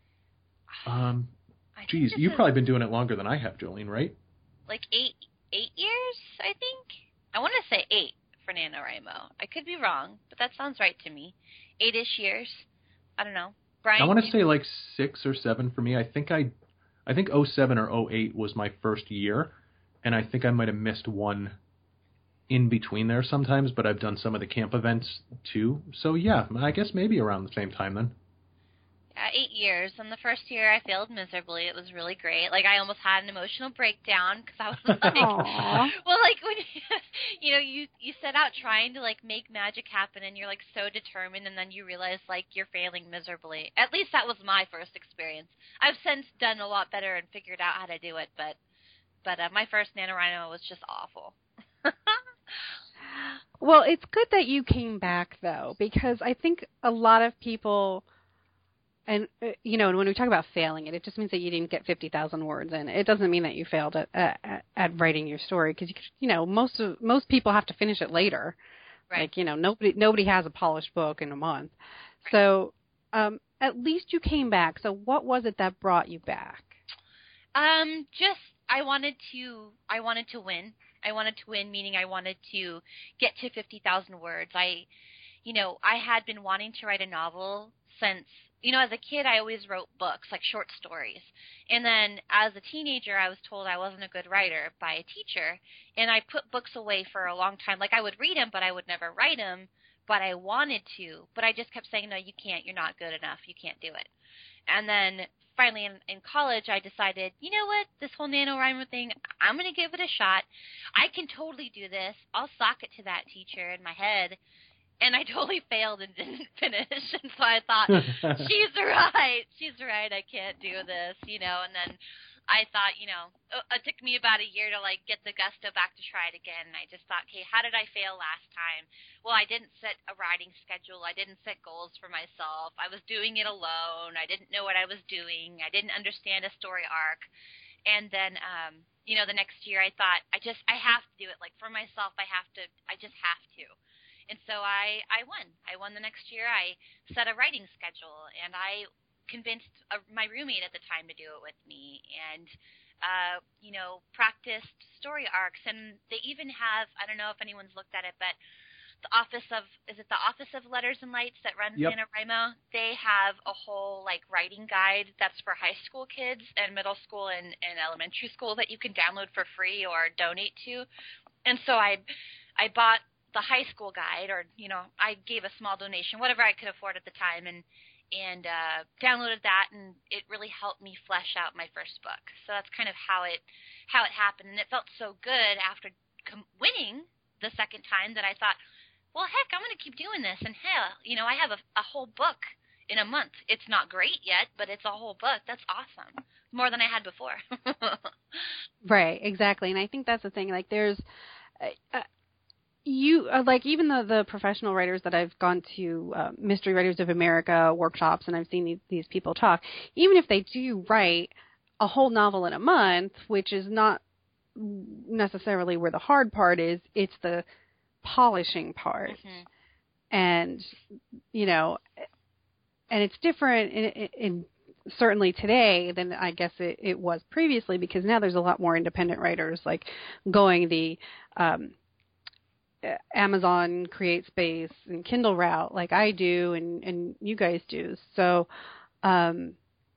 Um, geez, you've probably been doing it longer than I have, Jolene, right? Like eight, eight years, I think. I want to say eight. For NaNoWriMo. I could be wrong, but that sounds right to me. Eight-ish years. I don't know. Brian? I want to say like six or seven for me. I think I I think oh seven or oh eight was my first year, and I think I might have missed one in between there sometimes, but I've done some of the camp events too. So yeah, I guess maybe around the same time then. Yeah, eight years. And the first year I failed miserably. It was really great. Like, I almost had an emotional breakdown because I was like, well, like, when you, you know, you, you set out trying to, like, make magic happen and you're, like, so determined, and then you realize, like, you're failing miserably. At least that was my first experience. I've since done a lot better and figured out how to do it, but, but uh, my first NaNoWriMo was just awful. Well, it's good that you came back, though, because I think a lot of people... and, uh, you know, and when we talk about failing it, it just means that you didn't get fifty thousand words in. It doesn't mean that you failed at, at, at writing your story because, you, you know, most of, most people have to finish it later. Right. Like, you know, nobody nobody has a polished book in a month. Right. So um, at least you came back. So what was it that brought you back? Um, just I wanted to I wanted to win. I wanted to win, meaning I wanted to get to fifty thousand words. I, you know, I had been wanting to write a novel since, you know, as a kid, I always wrote books, like short stories. And then as a teenager, I was told I wasn't a good writer by a teacher. And I put books away for a long time. Like, I would read them, but I would never write them. But I wanted to. But I just kept saying, no, you can't. You're not good enough. You can't do it. And then finally in, in college, I decided, you know what, this whole NaNoWriMo thing, I'm going to give it a shot. I can totally do this. I'll sock it to that teacher in my head. And I totally failed and didn't finish. And so I thought, she's right. She's right. I can't do this, you know. And then I thought, you know, it took me about a year to, like, get the gusto back to try it again. And I just thought, okay, how did I fail last time? Well, I didn't set a writing schedule. I didn't set goals for myself. I was doing it alone. I didn't know what I was doing. I didn't understand a story arc. And then, um, you know, the next year I thought, I just, I have to do it. Like, for myself, I have to, I just have to. And so I, I won. I won the next year. I set a writing schedule, and I convinced a, my roommate at the time to do it with me, and, uh, you know, practiced story arcs. And they even have, I don't know if anyone's looked at it, but the Office of, is it the Office of Letters and Lights that runs yep. NaNoWriMo? They have a whole, like, writing guide that's for high school kids and middle school and, and elementary school that you can download for free or donate to. And so I, I bought the high school guide, or, you know, I gave a small donation, whatever I could afford at the time, and and uh, downloaded that, and it really helped me flesh out my first book. So that's kind of how it how it happened, and it felt so good after com- winning the second time that I thought, well, heck, I'm going to keep doing this, and hell, you know, I have a, a whole book in a month. It's not great yet, but it's a whole book. That's awesome. More than I had before. Right, exactly, and I think that's the thing. Like, there's uh, You uh, like even the, the professional writers that I've gone to uh, Mystery Writers of America workshops, and I've seen these, these people talk. Even if they do write a whole novel in a month, which is not necessarily where the hard part is, it's the polishing part, mm-hmm. and you know, and it's different in, in, in certainly today than I guess it, it was previously, because now there's a lot more independent writers like going the um, Amazon CreateSpace and Kindle route like I do and, and you guys do. So um,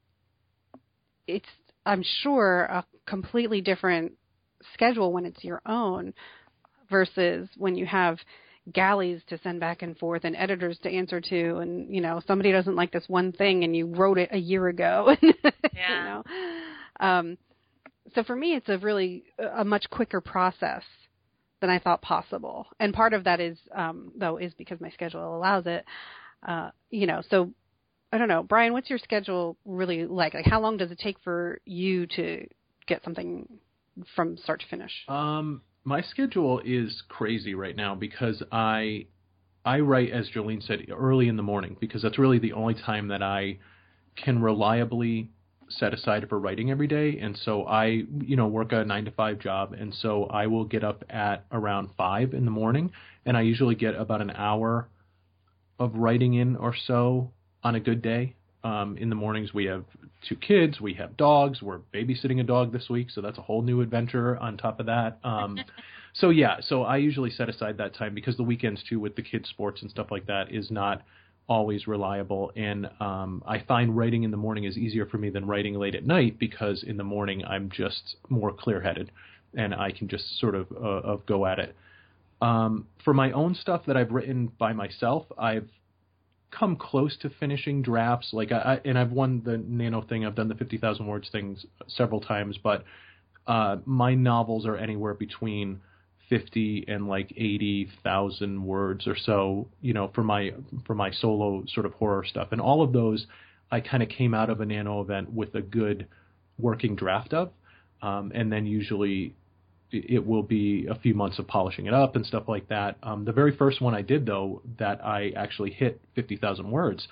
it's, I'm sure, a completely different schedule when it's your own versus when you have galleys to send back and forth and editors to answer to, and, you know, somebody doesn't like this one thing and you wrote it a year ago. Yeah. You know? Um, so for me, it's a really, a much quicker process than I thought possible. And part of that is, um, though, is because my schedule allows it. Uh, you know, so I don't know, Brian, what's your schedule really like? Like, how long does it take for you to get something from start to finish? Um, my schedule is crazy right now because I, I write, as Jolene said, early in the morning, because that's really the only time that I can reliably set aside for writing every day. And so I, you know, work a nine to five job. And so I will get up at around five in the morning, and I usually get about an hour of writing in or so on a good day. Um, in the mornings, we have two kids, we have dogs, we're babysitting a dog this week. So that's a whole new adventure on top of that. Um, so yeah, so I usually set aside that time, because the weekends too, with the kids' sports and stuff like that, is not always reliable. And um, I find writing in the morning is easier for me than writing late at night, because in the morning I'm just more clear-headed and I can just sort of, uh, of go at it. Um, for my own stuff that I've written by myself, I've come close to finishing drafts. Like I, and I've won the Nano thing. I've done the fifty thousand words things several times, but uh, my novels are anywhere between fifty and like eighty thousand words or so, you know, for my, for my solo sort of horror stuff. And all of those, I kind of came out of a Nano event with a good working draft of. Um, and then usually it will be a few months of polishing it up and stuff like that. Um, the very first one I did, though, that I actually hit fifty thousand words,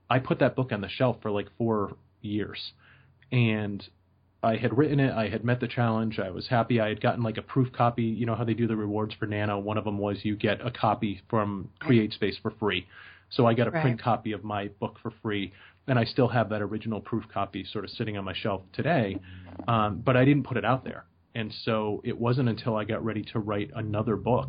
I put that book on the shelf for like four years. And I had written it. I had met the challenge. I was happy. I had gotten like a proof copy. You know how they do the rewards for Nano? One of them was you get a copy from CreateSpace for free. So I got a Right. print copy of my book for free. And I still have that original proof copy sort of sitting on my shelf today. Um, but I didn't put it out there. And so it wasn't until I got ready to write another book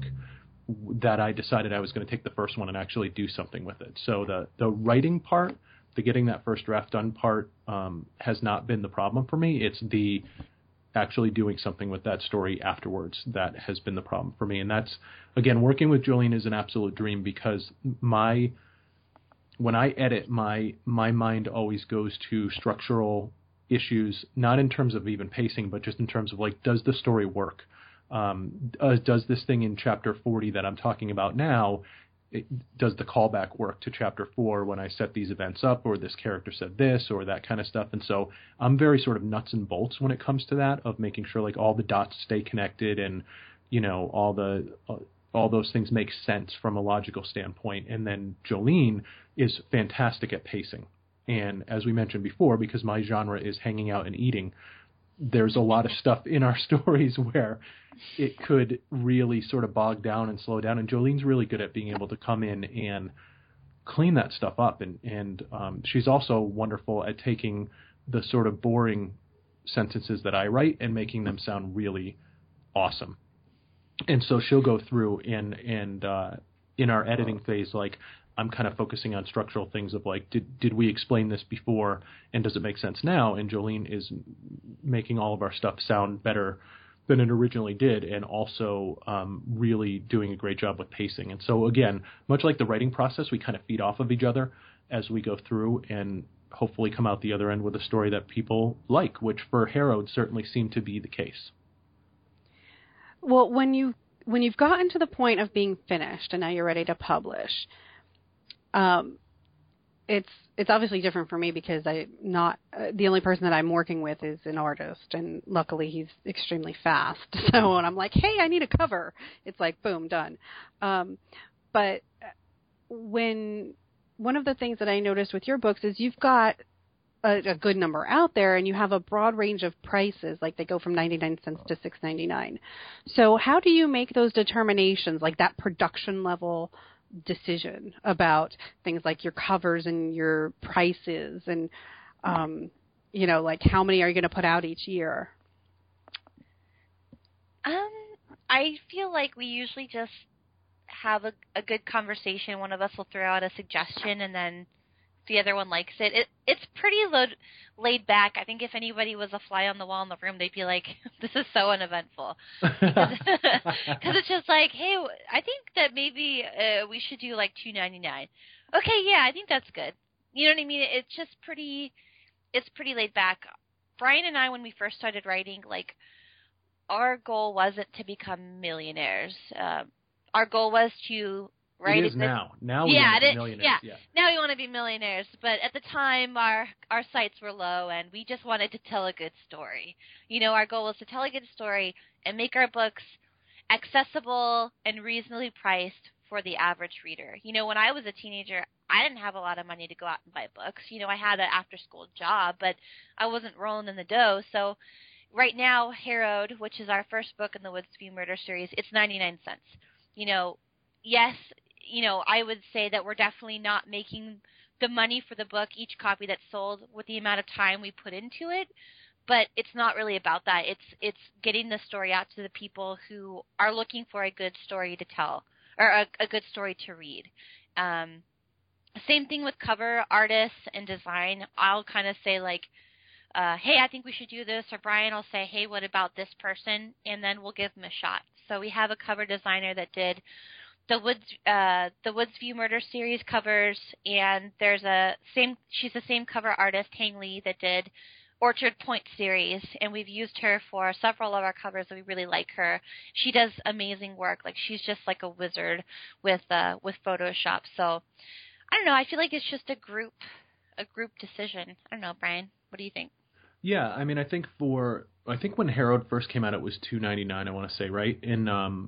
that I decided I was going to take the first one and actually do something with it. So the, the writing part, the getting that first draft done part um, has not been the problem for me. It's the actually doing something with that story afterwards that has been the problem for me. And that's, again, working with Jolene is an absolute dream because my when I edit, my my mind always goes to structural issues, not in terms of even pacing, but just in terms of like, does the story work? Um, uh, does this thing in chapter forty that I'm talking about now, it, does the callback work to chapter four when I set these events up, or this character said this, or that kind of stuff? And so I'm very sort of nuts and bolts when it comes to that, of making sure like all the dots stay connected and, you know, all the uh, all those things make sense from a logical standpoint. And then Jolene is fantastic at pacing. And as we mentioned before, because my genre is hanging out and eating, there's a lot of stuff in our stories where it could really sort of bog down and slow down. And Jolene's really good at being able to come in and clean that stuff up. And, and um, she's also wonderful at taking the sort of boring sentences that I write and making them sound really awesome. And so she'll go through and, and uh, in our editing phase, like, I'm kind of focusing on structural things of like, did did we explain this before, and does it make sense now? And Jolene is making all of our stuff sound better than it originally did, and also um, really doing a great job with pacing. And so again, much like the writing process, we kind of feed off of each other as we go through, and hopefully come out the other end with a story that people like, which for Harrowed certainly seemed to be the case. Well, when you when you've gotten to the point of being finished and now you're ready to publish. Um, it's it's obviously different for me because I not uh, the only person that I'm working with is an artist, and luckily he's extremely fast. So when I'm like, hey, I need a cover, it's like boom, done. Um, but when one of the things that I noticed with your books is you've got a, a good number out there, and you have a broad range of prices. Like they go from ninety-nine cents to six ninety-nine. So how do you make those determinations, like that production level decision about things like your covers and your prices and, um, you know, like how many are you going to put out each year? Um, I feel like we usually just have a, a good conversation. One of us will throw out a suggestion, and then the other one likes it. it it's pretty load, laid back. I think if anybody was a fly on the wall in the room, they'd be like, this is so uneventful. Because it's just like, hey, I think that maybe uh, we should do like two ninety-nine. Okay, yeah, I think that's good. You know what I mean? It's just pretty, it's pretty laid back. Brian and I, when we first started writing, like, our goal wasn't to become millionaires. Uh, our goal was to Right? It is now. Now we yeah, want to it, be millionaires. Yeah. yeah. Now we want to be millionaires. But at the time, our our sights were low, and we just wanted to tell a good story. You know, our goal was to tell a good story and make our books accessible and reasonably priced for the average reader. You know, when I was a teenager, I didn't have a lot of money to go out and buy books. You know, I had an after-school job, but I wasn't rolling in the dough. So right now, Harrowed, which is our first book in the Woods View Murder series, it's ninety-nine cents. You know, yes, you know, I would say that we're definitely not making the money for the book, each copy that's sold, with the amount of time we put into it. But it's not really about that. It's it's getting the story out to the people who are looking for a good story to tell, or a, a good story to read. Um, same thing with cover artists and design. I'll kind of say like, uh, hey, I think we should do this. Or Brian will say, hey, what about this person? And then we'll give them a shot. So we have a cover designer that did the Woods, uh, the Woods View Murder series covers, and there's a same. She's the same cover artist, Hang Lee, that did Orchard Point series, and we've used her for several of our covers. And we really like her. She does amazing work. Like she's just like a wizard with uh, with Photoshop. So I don't know. I feel like it's just a group, a group decision. I don't know, Brian. What do you think? Yeah, I mean, I think for I think when Harrowed first came out, it was two ninety-nine. I want to say, right? And um, yeah,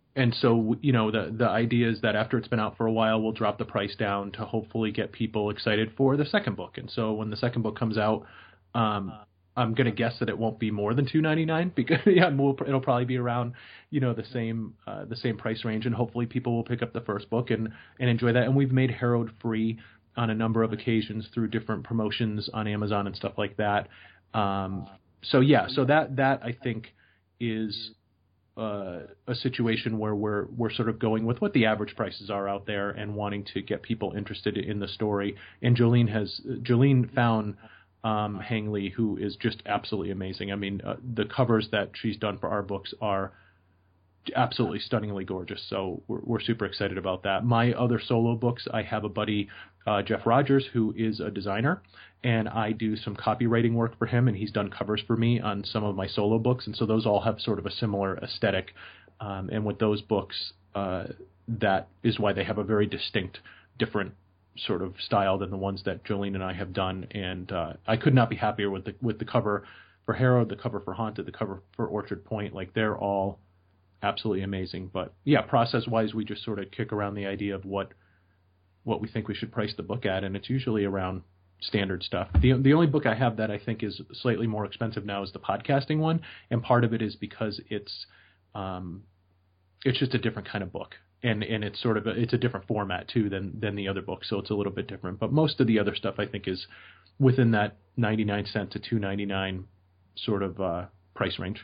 and so, you know, the the idea is that after it's been out for a while, we'll drop the price down to hopefully get people excited for the second book. And so when the second book comes out, um, I'm going to guess that it won't be more than two ninety-nine because yeah, we'll, it'll probably be around, you know, the same uh, the same price range, and hopefully people will pick up the first book and, and enjoy that. And we've made Harrowed free on a number of occasions through different promotions on Amazon and stuff like that. Um, so yeah, so that that I think is uh, a situation where we're we're sort of going with what the average prices are out there and wanting to get people interested in the story. And Jolene has Jolene found um, Hang Lee, who is just absolutely amazing. I mean, uh, the covers that she's done for our books are absolutely stunningly gorgeous. So we're, we're super excited about that. My other solo books, I have a buddy, uh, Jeff Rogers, who is a designer, and I do some copywriting work for him, and he's done covers for me on some of my solo books. And so those all have sort of a similar aesthetic. Um, and with those books, uh, that is why they have a very distinct, different sort of style than the ones that Jolene and I have done. And uh, I could not be happier with the with the cover for Harrowed, the cover for Haunted, the cover for Orchard Point. Like, they're all absolutely amazing. But yeah, process-wise, we just sort of kick around the idea of what what we think we should price the book at, and it's usually around standard stuff. The the only book I have that I think is slightly more expensive now is the podcasting one, and part of it is because it's um it's just a different kind of book, and and it's sort of a, it's a different format too than than the other books, so it's a little bit different. But most of the other stuff I think is within that ninety-nine cent to two ninety-nine sort of uh, price range.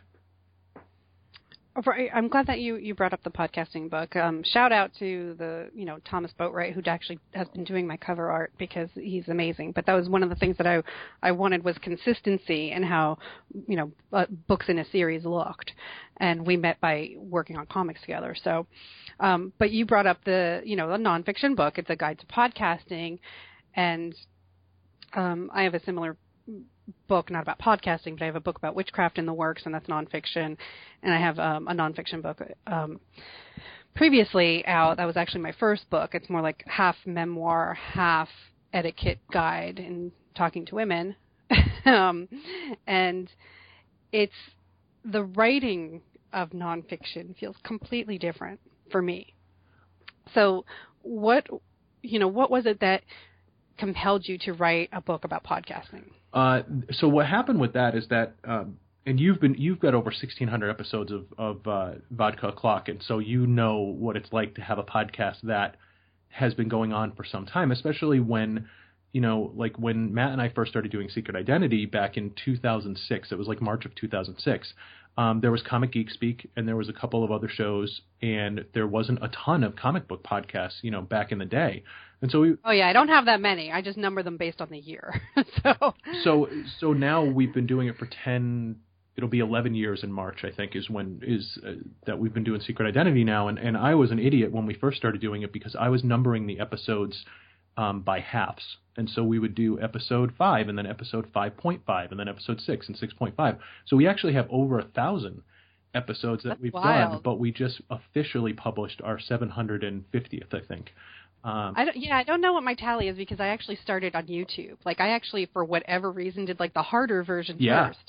Right. I'm glad that you, you brought up the podcasting book. Um, shout out to the, you know, Thomas Boatwright, who actually has been doing my cover art, because he's amazing. But that was one of the things that I I wanted was consistency in how, you know, uh, books in a series looked. And we met by working on comics together. So, um, but you brought up the, you know, the nonfiction book. It's a guide to podcasting. And um, I have a similar book, not about podcasting, but I have a book about witchcraft in the works, and that's nonfiction. And I have um, a nonfiction book um, previously out. That was actually my first book. It's more like half memoir, half etiquette guide in talking to women. um, and it's the writing of nonfiction feels completely different for me. So what, you know, what was it that compelled you to write a book about podcasting? Uh, so what happened with that is that, um, and you've been you've got over sixteen hundred episodes of of uh, Vodka O'Clock, and so you know what it's like to have a podcast that has been going on for some time, especially when, you know, like when Matt and I first started doing Secret Identity back in two thousand six. It was like March of two thousand six. Um, there was Comic Geek Speak, and there was a couple of other shows, and there wasn't a ton of comic book podcasts, you know, back in the day. And so we, oh yeah, I don't have that many. I just number them based on the year. so so so now we've been doing it for ten. It'll be eleven years in March, I think, is when is uh, that we've been doing Secret Identity now. And and I was an idiot when we first started doing it because I was numbering the episodes um, by halves. And so we would do episode five, and then episode five point five, and then episode six, and six point five. So we actually have over a thousand episodes that That's we've wild. done, but we just officially published our seven hundred fiftieth, I think. Um, I don't, yeah, I don't know what my tally is because I actually started on YouTube. Like, I actually, for whatever reason, did like the harder version yeah. first.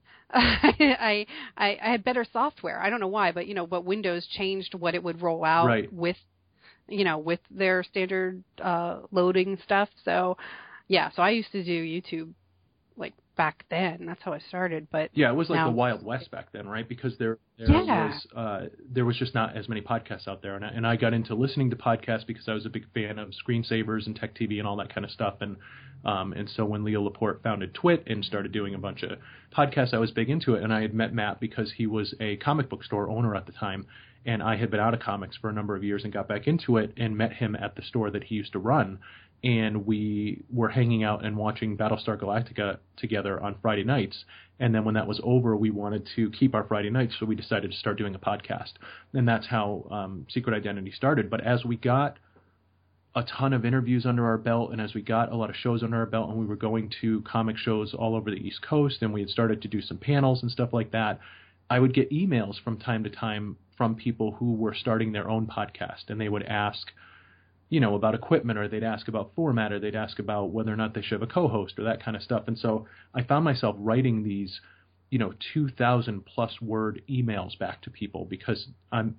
I, I I had better software. I don't know why, but you know, but Windows changed what it would roll out right. with, you know, with their standard uh, loading stuff. So, yeah, so I used to do YouTube like back then. That's how I started. But yeah, it was like now, the Wild West back then, right? Because there there yeah. was uh, there was just not as many podcasts out there, and I, and I got into listening to podcasts because I was a big fan of screensavers and Tech T V and all that kind of stuff. And um, and so when Leo Laporte founded Twit and started doing a bunch of podcasts, I was big into it. And I had met Matt because he was a comic book store owner at the time, and I had been out of comics for a number of years and got back into it and met him at the store that he used to run. And we were hanging out and watching Battlestar Galactica together on Friday nights. And then when that was over, we wanted to keep our Friday nights, so we decided to start doing a podcast. And that's how um, Secret Identity started. But as we got a ton of interviews under our belt, and as we got a lot of shows under our belt, and we were going to comic shows all over the East Coast, and we had started to do some panels and stuff like that, I would get emails from time to time from people who were starting their own podcast, and they would ask, you know, about equipment, or they'd ask about format, or they'd ask about whether or not they should have a co-host or that kind of stuff. And so I found myself writing these, you know, two thousand plus word emails back to people because I'm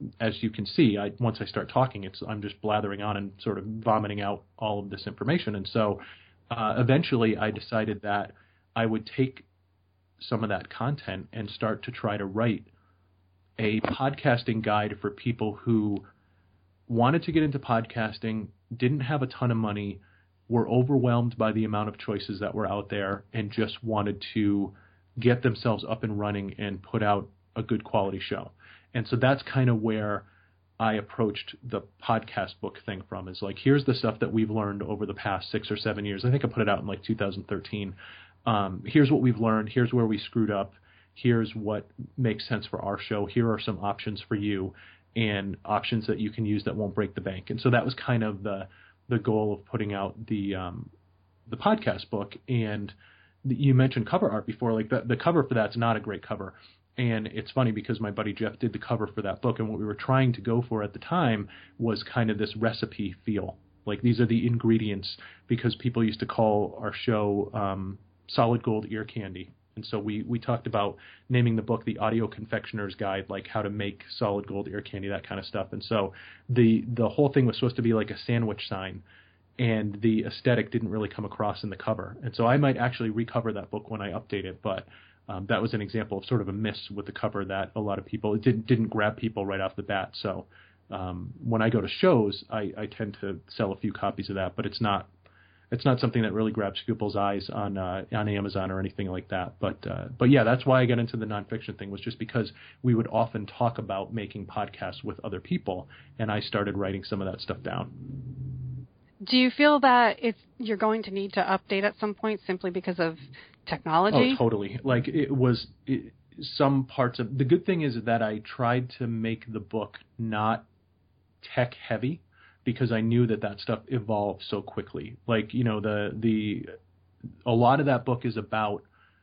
as you can see, I, once I start talking, it's I'm just blathering on and sort of vomiting out all of this information. And so uh, eventually I decided that I would take some of that content and start to try to write a podcasting guide for people who wanted to get into podcasting, didn't have a ton of money, were overwhelmed by the amount of choices that were out there, and just wanted to get themselves up and running and put out a good quality show. And so that's kind of where I approached the podcast book thing from, is like, here's the stuff that we've learned over the past six or seven years. I think I put it out in like two thousand thirteen. Um, here's what we've learned. Here's where we screwed up. Here's what makes sense for our show. Here are some options for you, and options that you can use that won't break the bank. And so that was kind of the the goal of putting out the um, the podcast book. And you mentioned cover art before. Like the, the cover for that's not a great cover. And it's funny because my buddy Jeff did the cover for that book, and what we were trying to go for at the time was kind of this recipe feel. Like, these are the ingredients, because people used to call our show um, Solid Gold Ear Candy. And so we, we talked about naming the book The Audio Confectioner's Guide, like how to make solid gold ear candy, that kind of stuff. And so the the whole thing was supposed to be like a sandwich sign, and the aesthetic didn't really come across in the cover. And so I might actually recover that book when I update it, but um, that was an example of sort of a miss with the cover that a lot of people, it didn't, didn't grab people right off the bat. So um, when I go to shows, I, I tend to sell a few copies of that, but it's not It's not something that really grabs people's eyes on uh, on Amazon or anything like that. But uh, but yeah, that's why I got into the nonfiction thing, was just because we would often talk about making podcasts with other people, and I started writing some of that stuff down. Do you feel that it's you're going to need to update at some point simply because of technology? Oh, totally. Like, it was it, some parts of the good thing is that I tried to make the book not tech heavy, because I knew that that stuff evolved so quickly. Like, you know, the the a lot of that book is about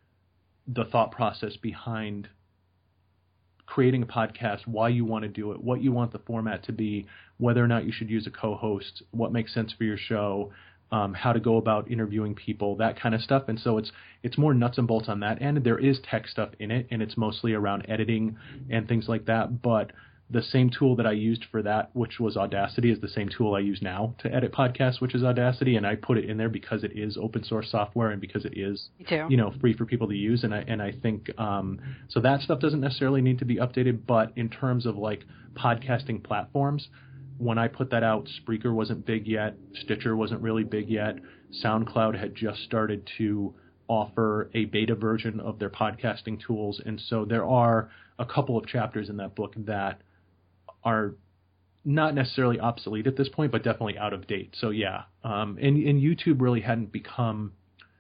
the thought process behind creating a podcast, why you want to do it, what you want the format to be, whether or not you should use a co-host, what makes sense for your show, um, how to go about interviewing people, that kind of stuff. And so it's it's more nuts and bolts on that end. There is tech stuff in it, and it's mostly around editing and things like that. But the same tool that I used for that, which was Audacity, is the same tool I use now to edit podcasts, which is Audacity. And I put it in there because it is open source software and because it is, you know, free for people to use. And I and I think um, so that stuff doesn't necessarily need to be updated. But in terms of like podcasting platforms, when I put that out, Spreaker wasn't big yet. Stitcher wasn't really big yet. SoundCloud had just started to offer a beta version of their podcasting tools. And so there are a couple of chapters in that book that are not necessarily obsolete at this point, but definitely out of date. So yeah, um, and, and YouTube really hadn't become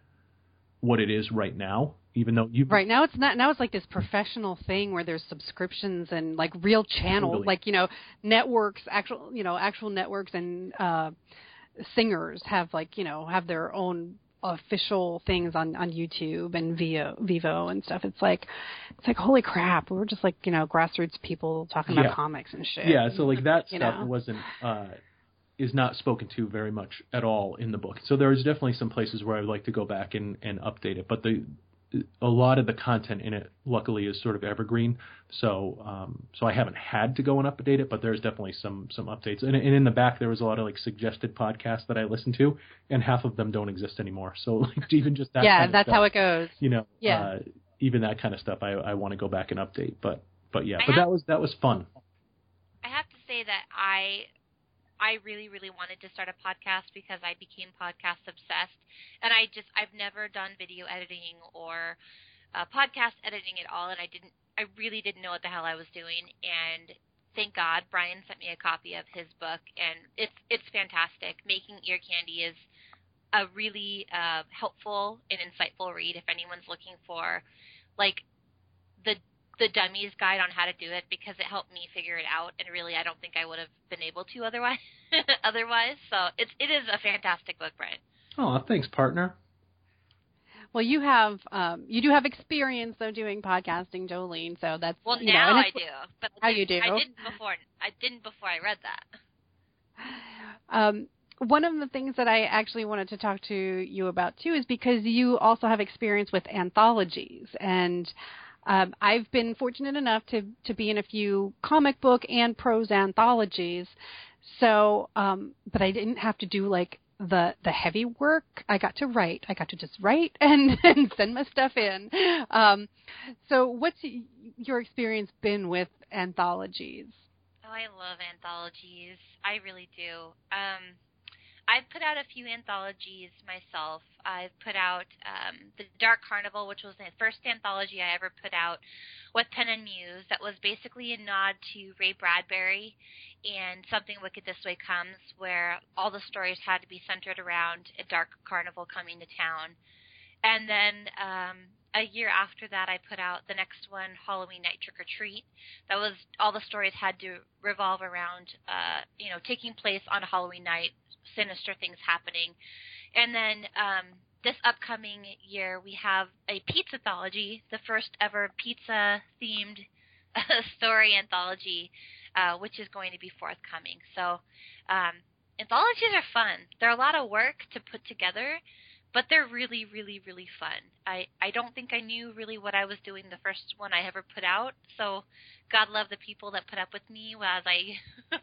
what it is right now, even though you right now it's not. Now it's like this professional thing where there's subscriptions and like real channels, totally. like you know networks, actual you know actual networks and uh, singers have like you know have their own official things on, on YouTube and Vivo, Vivo and stuff. It's like, it's like, holy crap. We were just like, you know, grassroots people talking about yeah. comics and shit. Yeah. So like that you stuff know? wasn't, uh, is not spoken to very much at all in the book. So there's definitely some places where I would like to go back and, and update it, but the, a lot of the content in it, luckily, is sort of evergreen. So, um, so I haven't had to go and update it, but there's definitely some, some updates. And, and in the back, there was a lot of like suggested podcasts that I listened to, and half of them don't exist anymore. So like even just that. Yeah, kind of that's stuff, how it goes. You know, yeah. uh, even that kind of stuff, I, I want to go back and update. But, but yeah, I but have, that was that was fun. I have to say that I. I really, really wanted to start a podcast because I became podcast obsessed, and I just I've never done video editing or uh, podcast editing at all, and I didn't I really didn't know what the hell I was doing. And thank God Brian sent me a copy of his book, and it's it's fantastic. Making Ear Candy is a really uh, helpful and insightful read if anyone's looking for like the the dummies guide on how to do it, because it helped me figure it out, and really I don't think I would have been able to otherwise. otherwise, so it's it is a fantastic book, Brian. Oh, thanks, partner. Well, you have um, you do have experience though doing podcasting, Jolene. So that's well you now know, I do, but how I you do? I didn't before. I didn't before I read that. Um, one of the things that I actually wanted to talk to you about too is because you also have experience with anthologies, and Um, I've been fortunate enough to, to be in a few comic book and prose anthologies. So, um, but I didn't have to do like the the heavy work. I got to write. I got to just write and, and send my stuff in. Um, so what's your experience been with anthologies? Oh, I love anthologies. I really do. Um, I've put out a few anthologies myself. I've put out um, The Dark Carnival, which was the first anthology I ever put out with Pen and Muse. That was basically a nod to Ray Bradbury and Something Wicked This Way Comes, where all the stories had to be centered around a dark carnival coming to town. And then um, a year after that, I put out the next one, Halloween Night Trick or Treat. That was all the stories had to revolve around, uh, you know, taking place on a Halloween night, sinister things happening. And then um, this upcoming year, we have a pizza-thology, the first ever pizza-themed story anthology, uh, which is going to be forthcoming. So um, anthologies are fun. They're a lot of work to put together, but they're really, really, really fun. I, I don't think I knew really what I was doing the first one I ever put out. So God love the people that put up with me as I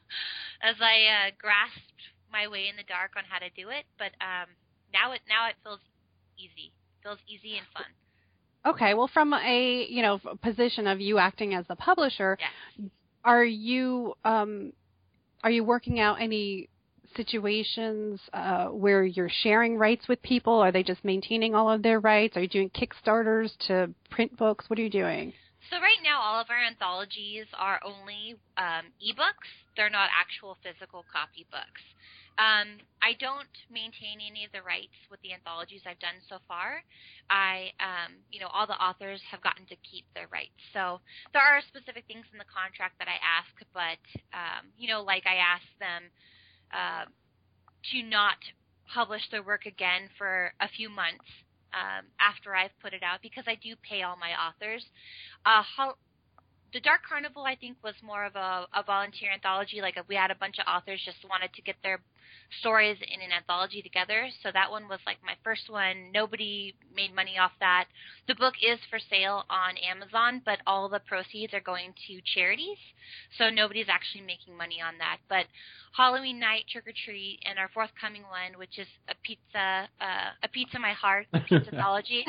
as I uh, grasped my way in the dark on how to do it. But um, now it now it feels easy. It feels easy and fun. Okay, well, from a you know position of you acting as the publisher, yes. are you um, are you working out any situations uh, where you're sharing rights with people? Are they just maintaining all of their rights? Are you doing Kickstarters to print books? What are you doing? So right now, all of our anthologies are only um, ebooks. They're not actual physical copy books. Um, I don't maintain any of the rights with the anthologies I've done so far. I, um, you know, all the authors have gotten to keep their rights. So there are specific things in the contract that I ask, but, um, you know, like I ask them uh, to not publish their work again for a few months um, after I've put it out, because I do pay all my authors. Uh, how, The Dark Carnival, I think, was more of a, a volunteer anthology. Like, we had a bunch of authors just wanted to get their stories in an anthology together. So that one was, like, my first one. Nobody made money off that. The book is for sale on Amazon, but all the proceeds are going to charities. So nobody's actually making money on that. But Halloween Night Trick or Treat and our forthcoming one, which is a pizza, uh, a pizza my heart, pizza-thology.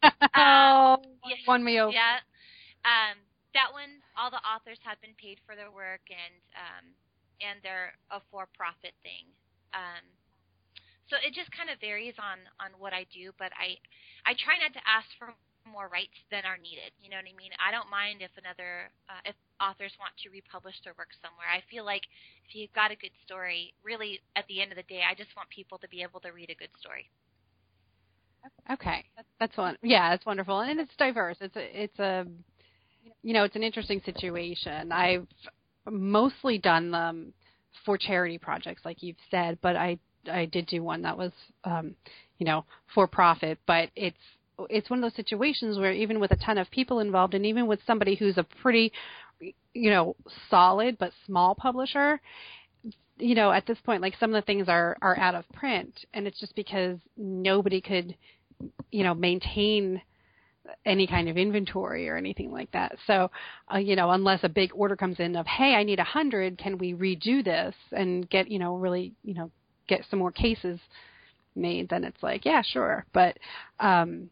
oh, um, yes, won me over. Yeah. Um, That one, all the authors have been paid for their work, and um, and they're a for-profit thing. Um, so it just kind of varies on, on what I do, but I I try not to ask for more rights than are needed. You know what I mean? I don't mind if another uh, if authors want to republish their work somewhere. I feel like if you've got a good story, really at the end of the day, I just want people to be able to read a good story. Okay, that's one. Yeah, it's wonderful, and it's diverse. It's a it's a you know, it's an interesting situation. I've mostly done them for charity projects, like you've said, but I I did do one that was, um, you know, for profit. But it's it's one of those situations where even with a ton of people involved, and even with somebody who's a pretty, you know, solid but small publisher, you know, at this point, like some of the things are are out of print, and it's just because nobody could, you know, maintain any kind of inventory or anything like that. So, uh, you know, unless a big order comes in of, hey, I need a hundred, can we redo this and get, you know, really, you know, get some more cases made, then it's like, yeah, sure. But, um,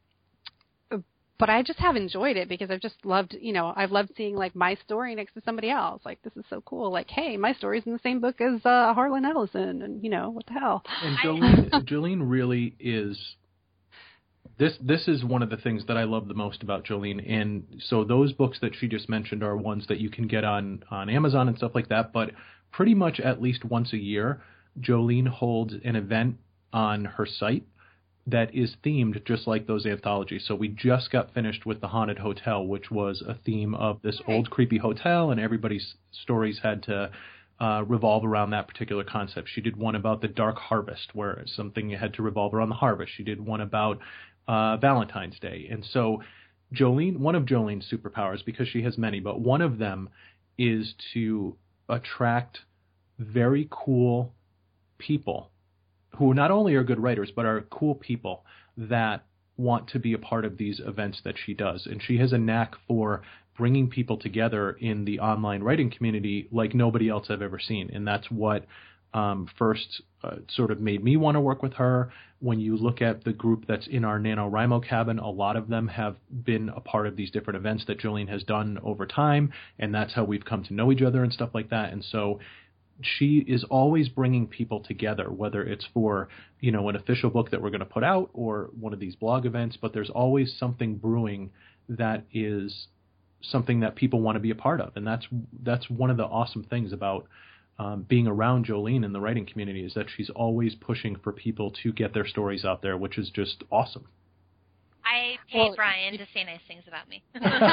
but I just have enjoyed it because I've just loved, you know, I've loved seeing like my story next to somebody else. Like, this is so cool. Like, hey, my story's in the same book as uh, Harlan Ellison, and you know, what the hell. And Jolene, Jolene really is. This this is one of the things that I love the most about Jolene. And so those books that she just mentioned are ones that you can get on, on Amazon and stuff like that. But pretty much at least once a year, Jolene holds an event on her site that is themed just like those anthologies. So we just got finished with The Haunted Hotel, which was a theme of this old creepy hotel, and everybody's stories had to uh, revolve around that particular concept. She did one about the Dark Harvest, where something had to revolve around the harvest. She did one about Uh, Valentine's Day. And so Jolene, one of Jolene's superpowers, because she has many, but one of them is to attract very cool people who not only are good writers, but are cool people that want to be a part of these events that she does. And she has a knack for bringing people together in the online writing community like nobody else I've ever seen. And that's what um, first uh, sort of made me want to work with her. When you look at the group that's in our NaNoWriMo cabin, a lot of them have been a part of these different events that Jolene has done over time, and that's how we've come to know each other and stuff like that. And so she is always bringing people together, whether it's for, you know, an official book that we're going to put out or one of these blog events, but there's always something brewing that is something that people want to be a part of. And that's that's one of the awesome things about um, being around Jolene in the writing community, is that she's always pushing for people to get their stories out there, which is just awesome. I pay well, Brian to say nice things about me.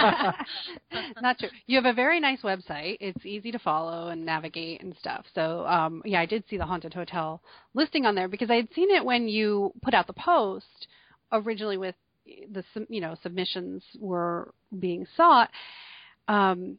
Not true. You have a very nice website. It's easy to follow and navigate and stuff. So, um, yeah, I did see the Haunted Hotel listing on there because I had seen it when you put out the post originally with the, you know, submissions were being sought. Um,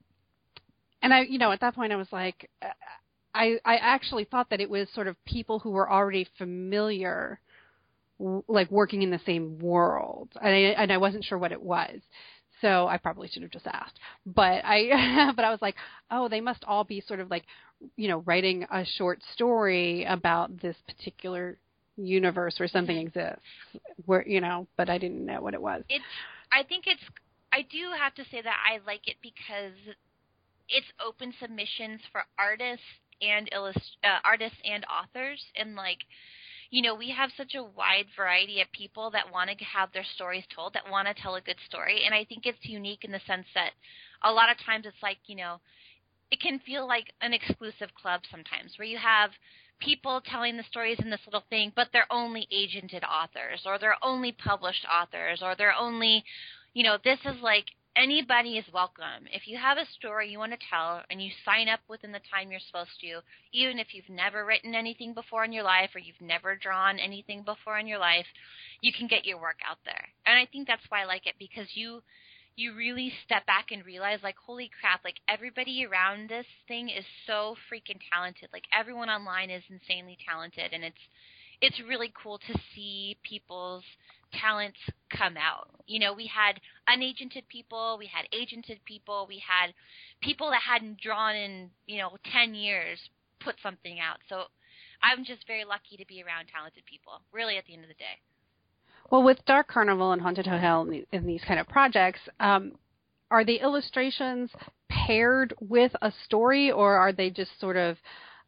and I, you know, at that point I was like, I, I actually thought that it was sort of people who were already familiar, like working in the same world, and I, and I wasn't sure what it was, so I probably should have just asked. But I, but I was like, oh, they must all be sort of like, you know, writing a short story about this particular universe where something exists, where, you know. But I didn't know what it was. It's, I think it's, I do have to say that I like it because it's open submissions for artists and illust- uh, artists and authors, and like, you know, we have such a wide variety of people that want to have their stories told, that want to tell a good story. And I think it's unique in the sense that a lot of times it's like, you know, it can feel like an exclusive club sometimes where you have people telling the stories in this little thing, but they're only agented authors, or they're only published authors, or they're only, you know, this is like, anybody is welcome. If you have a story you want to tell and you sign up within the time you're supposed to, even if you've never written anything before in your life or you've never drawn anything before in your life, you can get your work out there. And I think that's why I like it, because you you really step back and realize, like, holy crap, like, everybody around this thing is so freaking talented. Like, everyone online is insanely talented, and it's it's really cool to see people's talents come out. You know, we had unagented people, we had agented people, we had people that hadn't drawn in, you know, ten years put something out. So I'm just very lucky to be around talented people, really, at the end of the day. Well, with Dark Carnival and Haunted Hotel and these kind of projects, um, are the illustrations paired with a story, or are they just sort of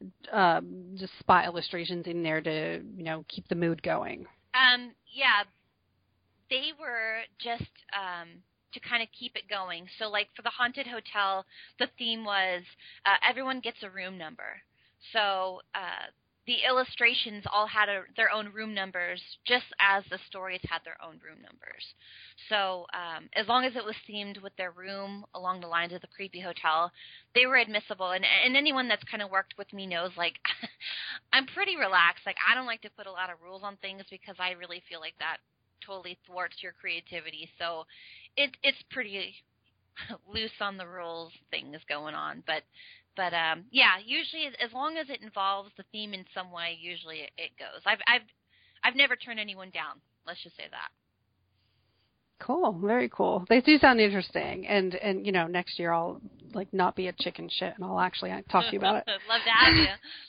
um, just spot illustrations in there to, you know, keep the mood going? Um, yeah. They were just um, to kind of keep it going. So, like, for the Haunted Hotel, the theme was uh, everyone gets a room number. So uh, the illustrations all had a, their own room numbers, just as the stories had their own room numbers. So um, as long as it was themed with their room along the lines of the Creepy Hotel, they were admissible. And, and anyone that's kind of worked with me knows, like, I'm pretty relaxed. Like, I don't like to put a lot of rules on things because I really feel like that totally thwarts your creativity. So it it's pretty loose on the rules things going on. But but um, yeah, usually as long as it involves the theme in some way, usually it, it goes. I've I've I've never turned anyone down. Let's just say that. Cool, very cool. They do sound interesting, and and you know, next year I'll like not be a chicken shit, and I'll actually talk to you about it. Love to have you.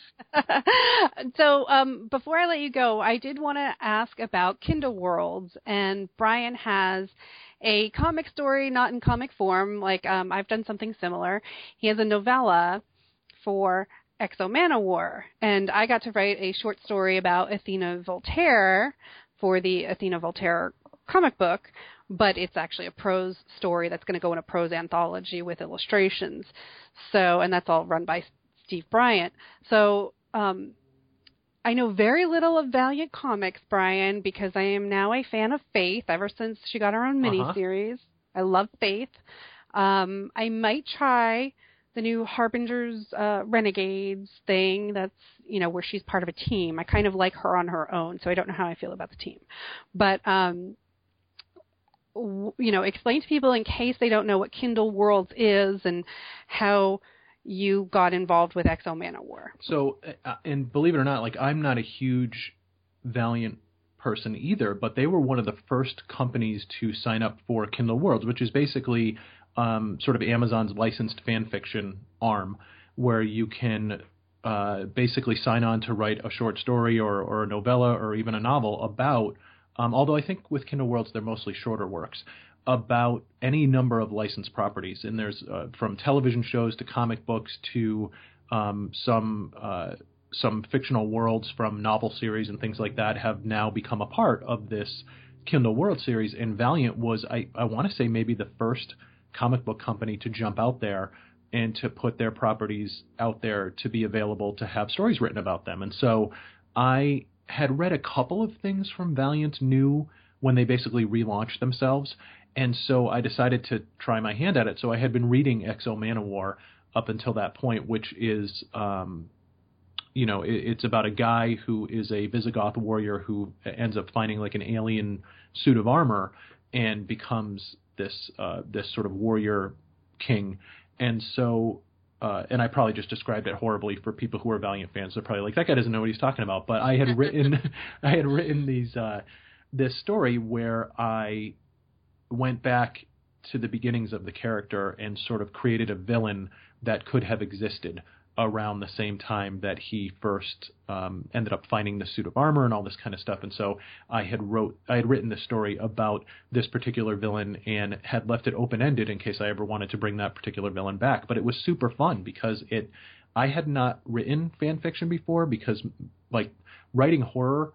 So um, before I let you go, I did want to ask about Kindle Worlds, and Brian has a comic story, not in comic form, like um, I've done something similar. He has a novella for Exo Manowar, and I got to write a short story about Athena Voltaire for the Athena Voltaire comic book, but it's actually a prose story that's going to go in a prose anthology with illustrations. So, and that's all run by Steve Bryant. So um, I know very little of Valiant Comics, Brian, because I am now a fan of Faith ever since she got her own miniseries. Uh-huh. I love Faith. Um, I might try the new Harbinger's uh, Renegades thing. That's, you know, where she's part of a team. I kind of like her on her own, so I don't know how I feel about the team. But, um, w- you know, explain to people in case they don't know what Kindle Worlds is and how you got involved with Exo Manowar. So, uh, and believe it or not, like, I'm not a huge Valiant person either, but they were one of the first companies to sign up for Kindle Worlds, which is basically um, sort of Amazon's licensed fan fiction arm, where you can uh, basically sign on to write a short story or, or a novella or even a novel about, um, although I think with Kindle Worlds they're mostly shorter works, about any number of licensed properties. And there's uh, from television shows to comic books to um, some uh, some fictional worlds from novel series and things like that have now become a part of this Kindle World series. And Valiant was, I, I want to say, maybe the first comic book company to jump out there and to put their properties out there to be available to have stories written about them. And so I had read a couple of things from Valiant New when they basically relaunched themselves. And so I decided to try my hand at it. So I had been reading X O Manowar up until that point, which is, um, you know, it, it's about a guy who is a Visigoth warrior who ends up finding like an alien suit of armor and becomes this uh, this sort of warrior king. And so, uh, and I probably just described it horribly for people who are Valiant fans. They're probably like, that guy doesn't know what he's talking about. But I had written, I had written these uh, this story where I went back to the beginnings of the character and sort of created a villain that could have existed around the same time that he first um, ended up finding the suit of armor and all this kind of stuff. And so I had wrote, I had written this story about this particular villain and had left it open-ended in case I ever wanted to bring that particular villain back. But it was super fun because it, I had not written fan fiction before because, like, writing horror,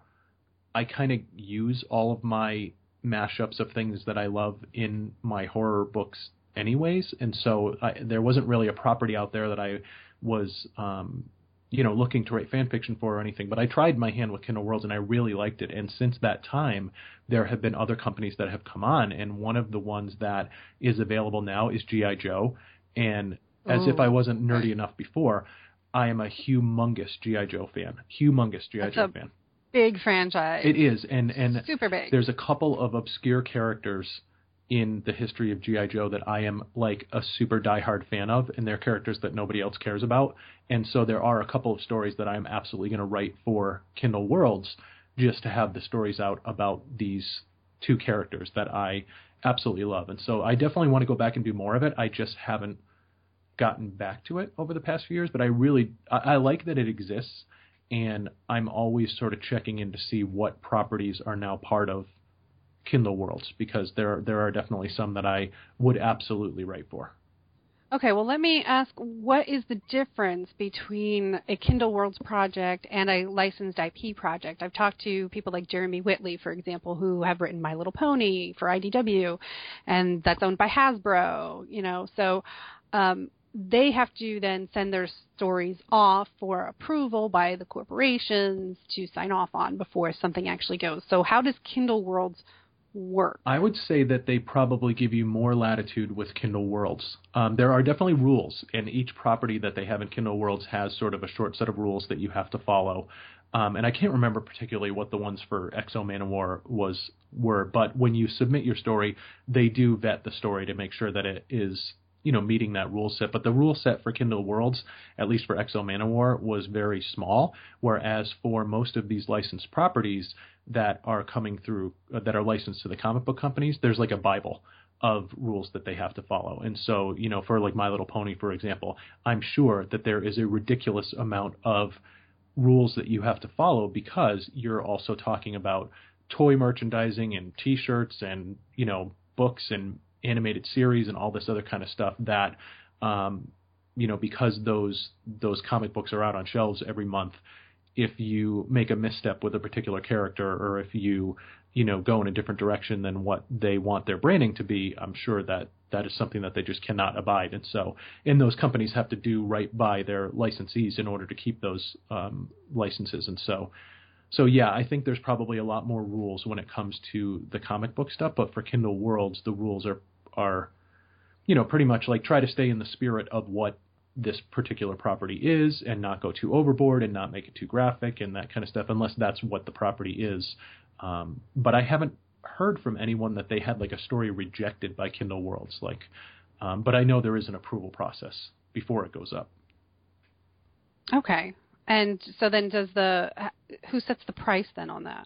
I kind of use all of my mashups of things that I love in my horror books anyways. And so I, there wasn't really a property out there that I was, um, you know, looking to write fan fiction for or anything. But I tried my hand with Kindle Worlds and I really liked it. And since that time, there have been other companies that have come on. And one of the ones that is available now is G I. Joe. And as Ooh. if I wasn't nerdy enough before, I am a humongous G I. Joe fan. Humongous G I. Joe fan. Big franchise. It is. And, and super big. There's a couple of obscure characters in the history of G I. Joe that I am like a super diehard fan of, and they're characters that nobody else cares about. And so there are a couple of stories that I'm absolutely going to write for Kindle Worlds just to have the stories out about these two characters that I absolutely love. And so I definitely want to go back and do more of it. I just haven't gotten back to it over the past few years, but I really, I, I like that it exists, and I'm always sort of checking in to see what properties are now part of Kindle Worlds, because there there are definitely some that I would absolutely write for. Okay, well, let me ask, what is the difference between a Kindle Worlds project and a licensed I P project? I've talked to people like Jeremy Whitley, for example, who have written My Little Pony for I D W, and that's owned by Hasbro, you know, so um, they have to then send their stories off for approval by the corporations to sign off on before something actually goes. So how does Kindle Worlds work? I would say that they probably give you more latitude with Kindle Worlds. Um, there are definitely rules, and each property that they have in Kindle Worlds has sort of a short set of rules that you have to follow. Um, and I can't remember particularly what the ones for X O Manowar was were, but when you submit your story, they do vet the story to make sure that it is, you know, meeting that rule set. But the rule set for Kindle Worlds, at least for X O Manowar, was very small, whereas for most of these licensed properties that are coming through, uh, that are licensed to the comic book companies, there's like a Bible of rules that they have to follow. And so, you know, for like My Little Pony, for example, I'm sure that there is a ridiculous amount of rules that you have to follow, because you're also talking about toy merchandising and T-shirts and, you know, books and animated series and all this other kind of stuff that, um, you know, because those those comic books are out on shelves every month, if you make a misstep with a particular character, or if you, you know, go in a different direction than what they want their branding to be, I'm sure that that is something that they just cannot abide. And so, and those companies have to do right by their licensees in order to keep those um, licenses. And so, so yeah, I think there's probably a lot more rules when it comes to the comic book stuff. But for Kindle Worlds, the rules are, are, you know, pretty much like try to stay in the spirit of what this particular property is and not go too overboard and not make it too graphic and that kind of stuff, unless that's what the property is. Um, but I haven't heard from anyone that they had like a story rejected by Kindle Worlds. Like, um, but I know there is an approval process before it goes up. Okay. And so then does the, who sets the price then on that?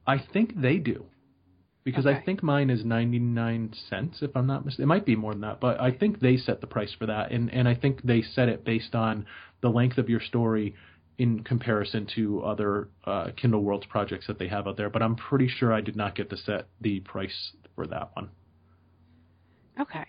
I think they do. Because okay. I think mine is ninety-nine cents, if I'm not mistaken. It might be more than that, but I think they set the price for that. And, and I think they set it based on the length of your story in comparison to other uh, Kindle Worlds projects that they have out there. But I'm pretty sure I did not get to set the price for that one. Okay.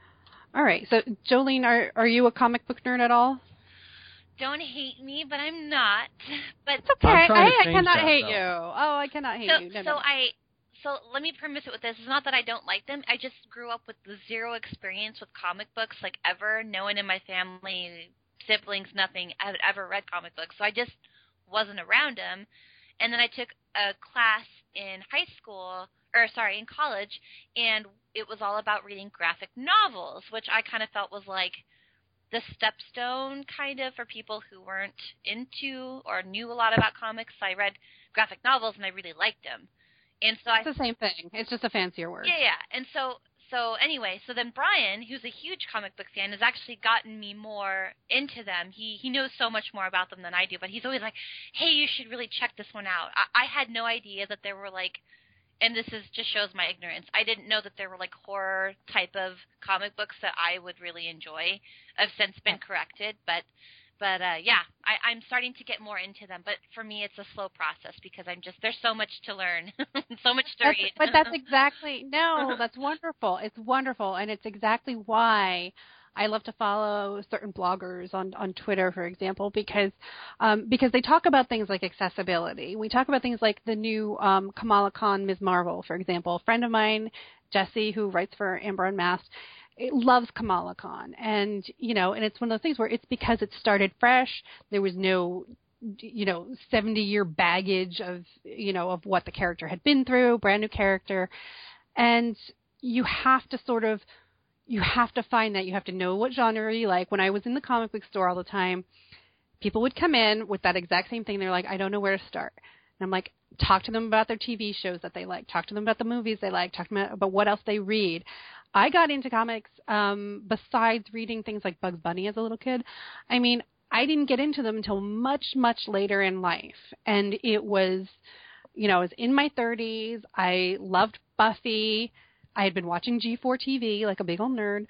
All right. So, Jolene, are, are you a comic book nerd at all? Don't hate me, but I'm not. But it's okay. I, I cannot that, hate though. you. Oh, I cannot hate so, you. No, so no. I... So let me premise it with this. It's not that I don't like them. I just grew up with zero experience with comic books, like ever. No one in my family, siblings, nothing, had ever read comic books. So I just wasn't around them. And then I took a class in high school, or sorry, in college, and it was all about reading graphic novels, which I kind of felt was like the stepstone kind of for people who weren't into or knew a lot about comics. So I read graphic novels, and I really liked them. And so it's I, the same thing. It's just a fancier word. Yeah, yeah. And so, so anyway, so then Brian, who's a huge comic book fan, has actually gotten me more into them. He he knows so much more about them than I do, but he's always like, hey, you should really check this one out. I, I had no idea that there were like, and this is just shows my ignorance, I didn't know that there were like horror type of comic books that I would really enjoy. I've since been corrected, but... But, uh, yeah, I, I'm starting to get more into them. But for me, it's a slow process because I'm just – there's so much to learn, so much to that's, read. But that's exactly – no, that's wonderful. It's wonderful, and it's exactly why I love to follow certain bloggers on, on Twitter, for example, because um, because they talk about things like accessibility. We talk about things like the new um, Kamala Khan Miz Marvel, for example. A friend of mine, Jesse, who writes for Amber Unmasked, it loves Kamala Khan, and you know, and it's one of those things where it's because it started fresh. There was no, you know, seventy-year baggage of, you know, of what the character had been through, brand new character, and you have to sort of, you have to find that. You have to know what genre you like. When I was in the comic book store all the time, people would come in with that exact same thing. They're like, I don't know where to start, and I'm like, talk to them about their T V shows that they like, talk to them about the movies they like, talk to them about what else they read. I got into comics um, besides reading things like Bugs Bunny as a little kid. I mean, I didn't get into them until much, much later in life. And it was, you know, I was in my thirties. I loved Buffy. I had been watching G four T V like a big old nerd.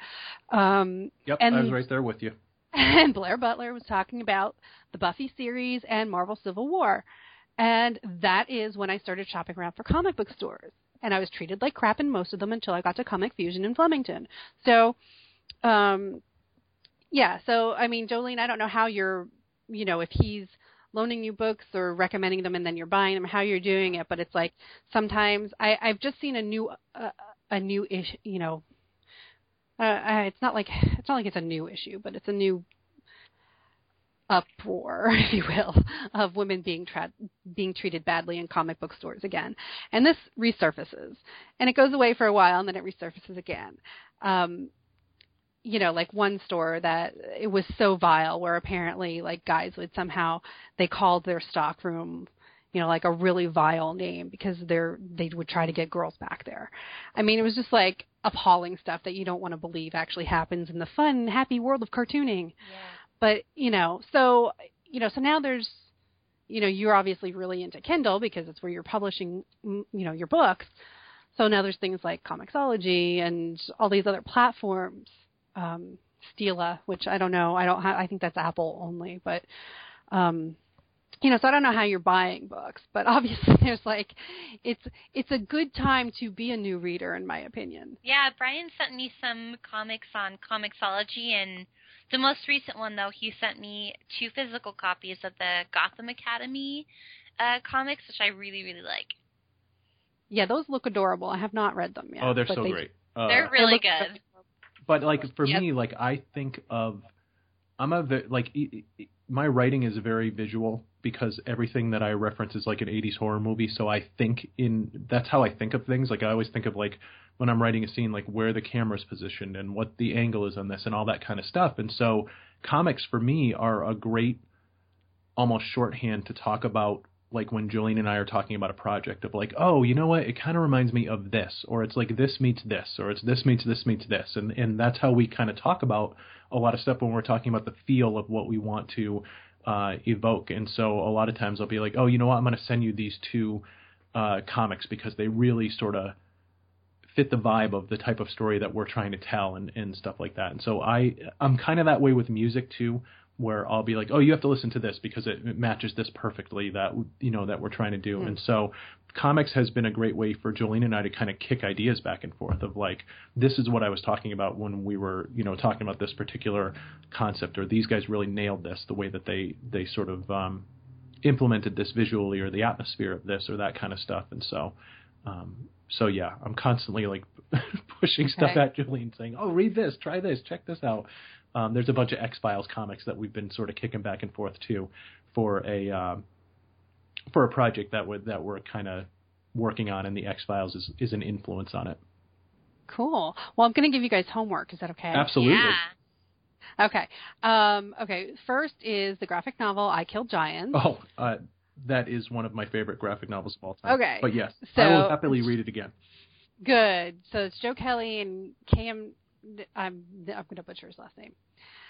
Um, yep, and, I was right there with you. And Blair Butler was talking about the Buffy series and Marvel Civil War. And that is when I started shopping around for comic book stores. And I was treated like crap in most of them until I got to Comic Fusion in Flemington. So, um, yeah. So, I mean, Jolene, I don't know how you're, you know, if he's loaning you books or recommending them and then you're buying them, how you're doing it. But it's like sometimes I, I've just seen a new, uh, a new issue, you know, uh, it's not like, it's not like it's a new issue, but it's a new uproar, if you will, of women being tra- being treated badly in comic book stores again. And this resurfaces. And it goes away for a while, and then it resurfaces again. Um, you know, like one store that it was so vile where apparently, like, guys would somehow, they called their stock room, you know, like a really vile name because they're they would try to get girls back there. I mean, it was just, like, appalling stuff that you don't want to believe actually happens in the fun, happy world of cartooning. Yeah. But, you know, so, you know, so now there's, you know, you're obviously really into Kindle because it's where you're publishing, you know, your books. So now there's things like Comixology and all these other platforms, um, Stila, which I don't know. I don't ha- I think that's Apple only, but, um, you know, so I don't know how you're buying books, but obviously there's like, it's, it's a good time to be a new reader, in my opinion. Yeah. Brian sent me some comics on Comixology, and the most recent one, though, he sent me two physical copies of the Gotham Academy uh, comics, which I really, really like. Yeah, those look adorable. I have not read them yet. Oh, they're so they, great. Uh, they're really they good. But, like, for yep. me, like, I think of, I'm a, like, e- e- my writing is very visual because everything that I reference is like an eighties horror movie. So I think in, that's how I think of things. Like, I always think of, like, when I'm writing a scene, like where the camera's positioned and what the angle is on this and all that kind of stuff. And so comics for me are a great almost shorthand to talk about, like when Jolene and I are talking about a project of like, oh, you know what, it kind of reminds me of this, or it's like this meets this, or it's this meets this meets this. And, and that's how we kind of talk about a lot of stuff when we're talking about the feel of what we want to uh, evoke. And so a lot of times I'll be like, oh, you know what, I'm going to send you these two uh, comics because they really sort of fit the vibe of the type of story that we're trying to tell and, and stuff like that. And so I, I'm kind of that way with music too, where I'll be like, oh, you have to listen to this because it, it matches this perfectly that, you know, that we're trying to do. Mm. And so comics has been a great way for Jolene and I to kind of kick ideas back and forth of like, this is what I was talking about when we were, you know, talking about this particular concept, or these guys really nailed this, the way that they, they sort of um, implemented this visually, or the atmosphere of this or that kind of stuff. And so, um, So, yeah, I'm constantly, like, pushing stuff okay. at Jolene, saying, oh, read this, try this, check this out. Um, there's a bunch of X-Files comics that we've been sort of kicking back and forth, too, for a um, for a project that would that we're kind of working on, and the X-Files is, is an influence on it. Cool. Well, I'm going to give you guys homework. Is that okay? Absolutely. Yeah. Okay. Um, okay, first is the graphic novel I Killed Giants. Oh, uh that is one of my favorite graphic novels of all time. Okay. But yes, so, I will happily read it again. Good. So it's Joe Kelly and Cam, I'm, I'm going to butcher his last name,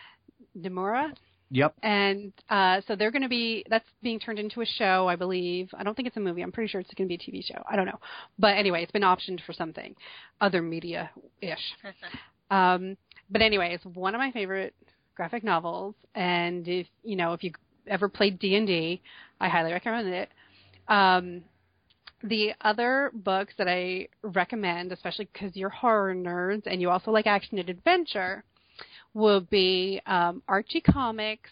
Demura. Yep. And uh, so they're going to be, that's being turned into a show, I believe. I don't think it's a movie. I'm pretty sure it's going to be a T V show. I don't know. But anyway, it's been optioned for something, other media-ish. um, but anyway, it's one of my favorite graphic novels. And if, you know, if you ever played D and D, I highly recommend it. Um, the other books that I recommend, especially because you're horror nerds and you also like action and adventure, will be um, Archie Comics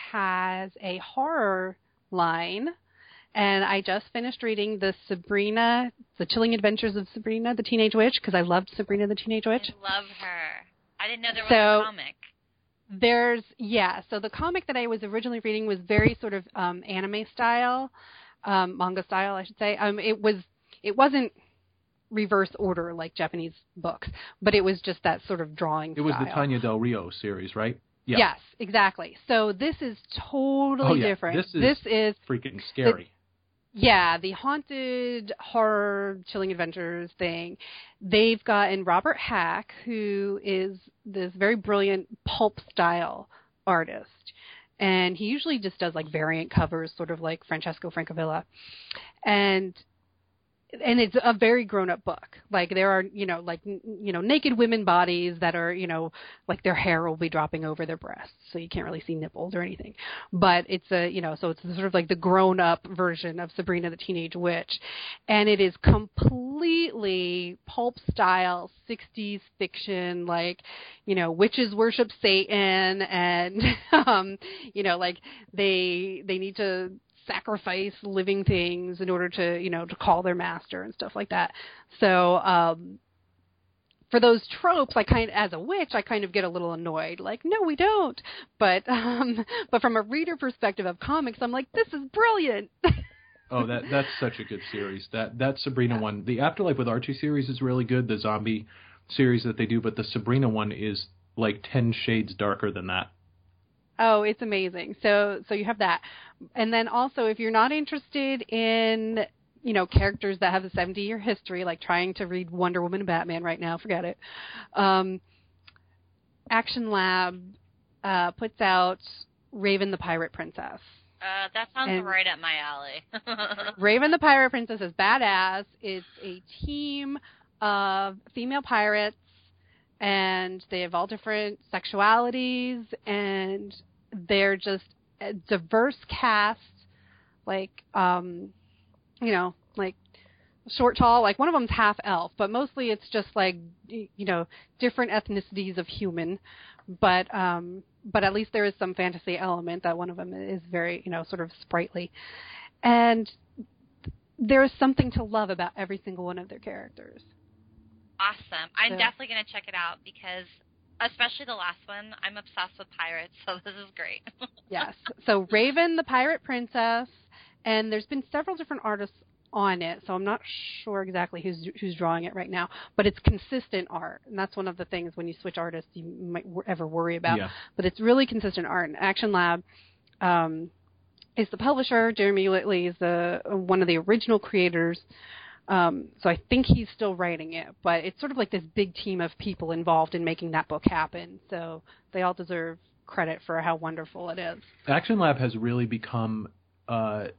has a horror line, and I just finished reading the Sabrina, The Chilling Adventures of Sabrina the Teenage Witch, because I loved Sabrina the Teenage Witch. I love her. I didn't know there was so, a comic. There's, yeah, so the comic that I was originally reading was very sort of um, anime style, um, manga style, I should say. Um, it was, it wasn't reverse order like Japanese books, but it was just that sort of drawing It was style. the Tanya Del Rio series, right? Yeah. Yes, exactly. So this is totally oh, yeah. different. This is, this is freaking scary. The, yeah, the haunted horror Chilling Adventures thing. They've gotten Robert Hack, who is this very brilliant pulp style artist. And he usually just does like variant covers, sort of like Francesco Francavilla. And And it's a very grown-up book. Like there are, you know, like you know, naked women bodies that are, you know, like their hair will be dropping over their breasts, so you can't really see nipples or anything. But it's a, you know, so it's sort of like the grown-up version of Sabrina the Teenage Witch, and it is completely pulp style sixties fiction, like, you know, witches worship Satan, and um, you know, like they they need to sacrifice living things in order to, you know, to call their master and stuff like that. So, um, for those tropes, I kind of, as a witch, I kind of get a little annoyed. Like, no, we don't. But, um, but from a reader perspective of comics, I'm like, this is brilliant. Oh, that that's such a good series. That that Sabrina yeah. one, the Afterlife with Archie series is really good. The zombie series that they do, but the Sabrina one is like ten shades darker than that. Oh, it's amazing. So so you have that. And then also, if you're not interested in, you know, characters that have a seventy-year history, like trying to read Wonder Woman and Batman right now, forget it. Um, Action Lab uh, puts out Raven the Pirate Princess. Uh, that sounds and right up my alley. Raven the Pirate Princess is badass. It's a team of female pirates, and they have all different sexualities, and they're just a diverse cast, like, um, you know, like short, tall, like one of them's half elf, but mostly it's just like, you know, different ethnicities of human, but, um, but at least there is some fantasy element that one of them is very, you know, sort of sprightly. And there is something to love about every single one of their characters. Awesome. I'm so. definitely going to check it out because, especially the last one, I'm obsessed with pirates, so this is great. Yes. So Raven, the Pirate Princess, and there's been several different artists on it, so I'm not sure exactly who's who's drawing it right now, but it's consistent art, and that's one of the things when you switch artists you might ever worry about. Yeah. But it's really consistent art. And Action Lab um, is the publisher. Jeremy Whitley is the one of the original creators. Um, so I think he's still writing it, but it's sort of like this big team of people involved in making that book happen. So they all deserve credit for how wonderful it is. Action Lab has really become uh,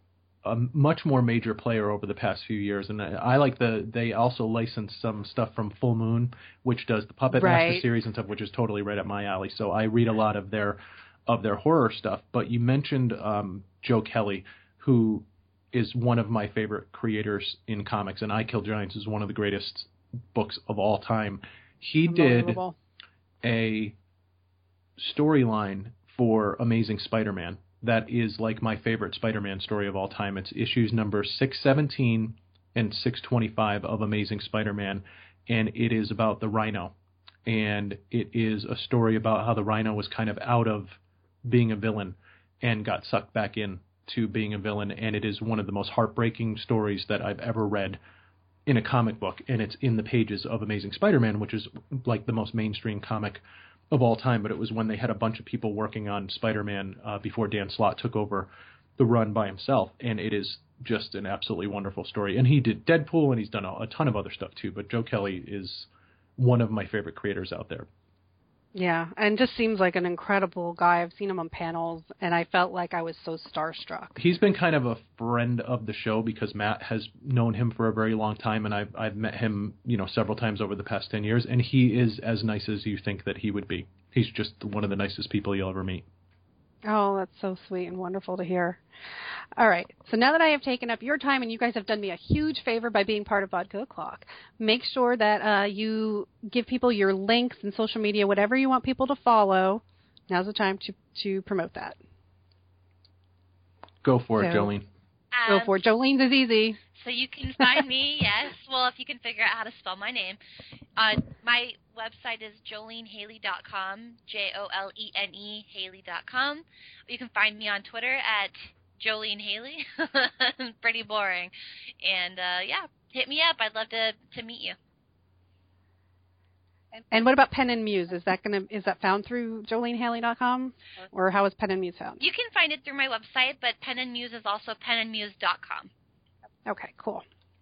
a much more major player over the past few years, and I, I like the. They also license some stuff from Full Moon, which does the Puppet Right. Master series and stuff, which is totally right up my alley. So I read a lot of their of their horror stuff. But you mentioned um, Joe Kelly, who is one of my favorite creators in comics, and I Kill Giants is one of the greatest books of all time. He did a storyline for Amazing Spider-Man that is like my favorite Spider-Man story of all time. It's issues number six seventeen and six twenty-five of Amazing Spider-Man, and it is about the Rhino. And it is a story about how the Rhino was kind of out of being a villain and got sucked back in to being a villain, and it is one of the most heartbreaking stories that I've ever read in a comic book, and it's in the pages of Amazing Spider-Man, which is like the most mainstream comic of all time. But it was when they had a bunch of people working on Spider-Man uh, before Dan Slott took over the run by himself, and it is just an absolutely wonderful story. And he did Deadpool, and he's done a, a ton of other stuff too, but Joe Kelly is one of my favorite creators out there. Yeah, and just seems like an incredible guy. I've seen him on panels, and I felt like I was so starstruck. He's been kind of a friend of the show because Matt has known him for a very long time, and I've, I've met him, you know, several times over the past ten years, and he is as nice as you think that he would be. He's just one of the nicest people you'll ever meet. Oh, that's so sweet and wonderful to hear. All right, so now that I have taken up your time and you guys have done me a huge favor by being part of Vodka O'Clock, make sure that uh, you give people your links and social media, whatever you want people to follow. Now's the time to, to promote that. Go for so, it, Jolene. Go for it. Jolene's is easy. So you can find me, yes. Well, if you can figure out how to spell my name. Uh, my website is jolene haley dot com, J O L E N E Haley dot com. You can find me on Twitter at Jolene Haley. Pretty boring. And, uh, yeah, hit me up. I'd love to, to meet you. And what about Pen and Muse? Is that gonna is that found through jolene haley dot com, or how is Pen and Muse found? You can find it through my website, but Pen and Muse is also pen and muse dot com. Okay, cool.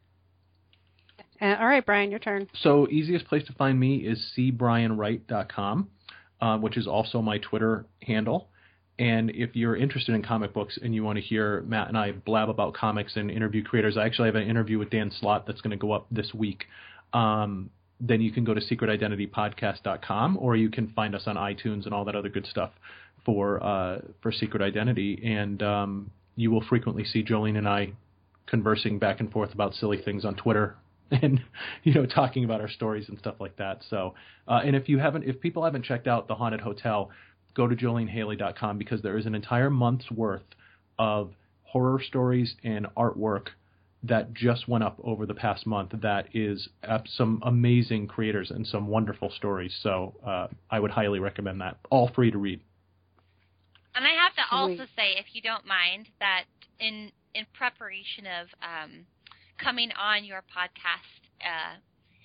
Uh, all right, Brian, your turn. So easiest place to find me is c brian wright dot com, uh, which is also my Twitter handle. And if you're interested in comic books and you want to hear Matt and I blab about comics and interview creators, I actually have an interview with Dan Slott that's going to go up this week. Um, then you can go to secret identity podcast dot com, or you can find us on iTunes and all that other good stuff for uh, for Secret Identity. And um, you will frequently see Jolene and I conversing back and forth about silly things on Twitter and, you know, talking about our stories and stuff like that. So, uh, and if you haven't, if people haven't checked out The Haunted Hotel, go to jolene haley dot com, because there is an entire month's worth of horror stories and artwork that just went up over the past month that is some amazing creators and some wonderful stories. So uh, I would highly recommend that. All free to read. And I have to Sweet. also say, if you don't mind, that in in preparation of um, coming on your podcast, uh,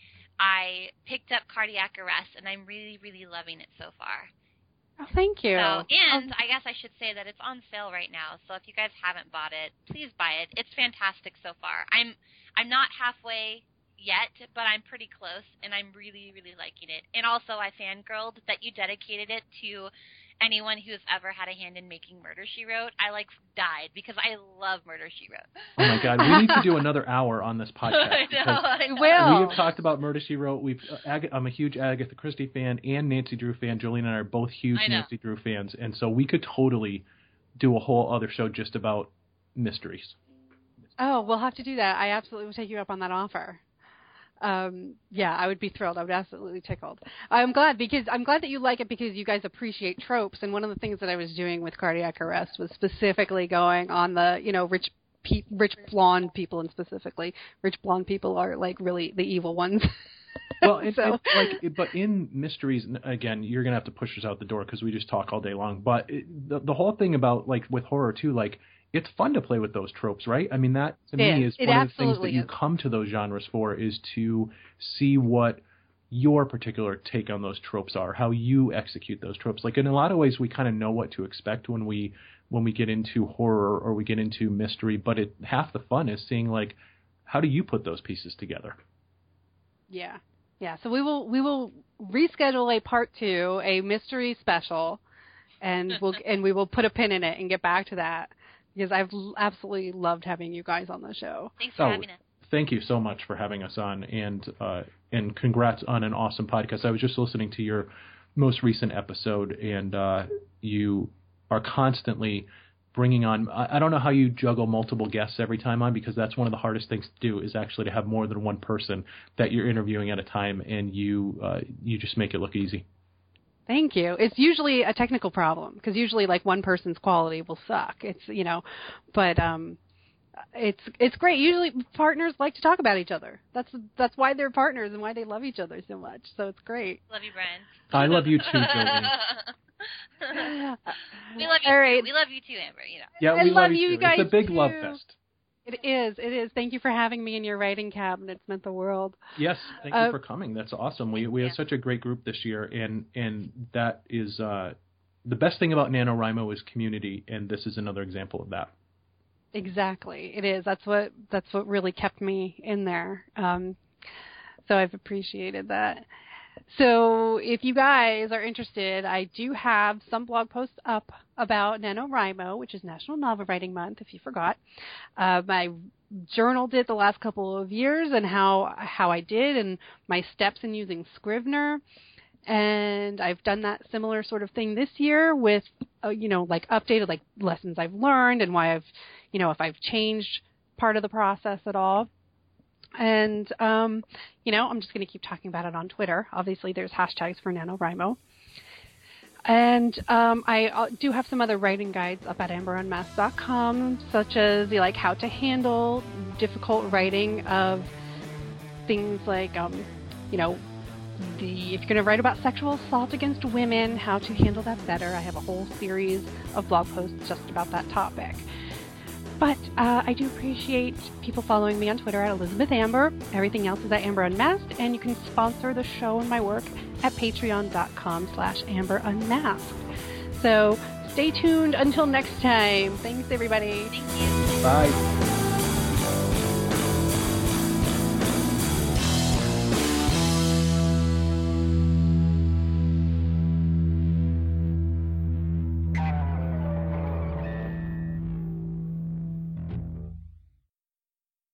I picked up Cardiac Arrest, and I'm really, really loving it so far. Oh, thank you. So, and oh. I guess I should say that it's on sale right now. So if you guys haven't bought it, please buy it. It's fantastic so far. I'm I'm not halfway yet, but I'm pretty close, and I'm really, really liking it. And also, I fangirled that you dedicated it to anyone who's ever had a hand in making Murder, She Wrote. I, like, died because I love Murder, She Wrote. Oh, my God. We need to do another hour on this podcast. I know, I know. will. We have talked about Murder, She Wrote. We've, uh, Ag- I'm a huge Agatha Christie fan and Nancy Drew fan. Jolene and I are both huge Nancy Drew fans. And so we could totally do a whole other show just about mysteries. Oh, we'll have to do that. I absolutely will take you up on that offer. Um, yeah, I would be thrilled. I would absolutely tickled. I'm glad because I'm glad that you like it because you guys appreciate tropes. And one of the things that I was doing with Cardiac Arrest was specifically going on the, you know, rich, pe- rich blonde people, and specifically rich blonde people are like really the evil ones. Well, and, so. and, like, but in mysteries, again, you're gonna have to push us out the door because we just talk all day long. But it, the the whole thing about like with horror too, like. It's fun to play with those tropes, right? I mean, that to it me is. is It one of the things that absolutely you is. come to those genres for, is to see what your particular take on those tropes are, how you execute those tropes. Like in a lot of ways, we kind of know what to expect when we when we get into horror or we get into mystery, but it half the fun is seeing like how do you put those pieces together? Yeah, yeah. So we will we will reschedule a part two, a mystery special, and we'll and we will put a pin in it and get back to that. because I've l- absolutely loved having you guys on the show. Thanks for Oh, having us. Thank you so much for having us on, and uh, and congrats on an awesome podcast. I was just listening to your most recent episode, and uh, you are constantly bringing on, I, I don't know how you juggle multiple guests every time on, because that's one of the hardest things to do, is actually to have more than one person that you're interviewing at a time, and you uh, you just make it look easy. Thank you. It's usually a technical problem, because usually like one person's quality will suck. It's, you know, but um, it's it's great. Usually partners like to talk about each other. That's that's why they're partners and why they love each other so much. So it's great. Love you, Brian. I love you too, Jolene. We love you All too. right. We love you too, Amber. You know. Yeah, I we love love you you too. guys It's a big too. love fest. It is. It is. Thank you for having me in your writing cabinet. It's meant the world. Yes, thank Uh, you for coming. That's awesome. We we Yeah. have such a great group this year, and and that is uh, the best thing about NaNoWriMo is community, and this is another example of that. Exactly. It is. That's what that's what really kept me in there. Um, so I've appreciated that. So if you guys are interested, I do have some blog posts up about NaNoWriMo, which is National Novel Writing Month, if you forgot. Uh, I journaled it the last couple of years and how how I did and my steps in using Scrivener. And I've done that similar sort of thing this year with, uh, you know, like updated like lessons I've learned and why I've, you know, if I've changed part of the process at all. And, um, you know, I'm just going to keep talking about it on Twitter. Obviously, there's hashtags for NaNoWriMo. And um, I uh, do have some other writing guides up at amber unmasked dot com, such as like how to handle difficult writing of things like, um, you know, the if you're going to write about sexual assault against women, how to handle that better. I have a whole series of blog posts just about that topic. But uh, I do appreciate people following me on Twitter at Elizabeth Amber. Everything else is at Amber Unmasked, and you can sponsor the show and my work at patreon.com slash Amber Unmasked. So stay tuned until next time. Thanks, everybody. Thank you. Bye.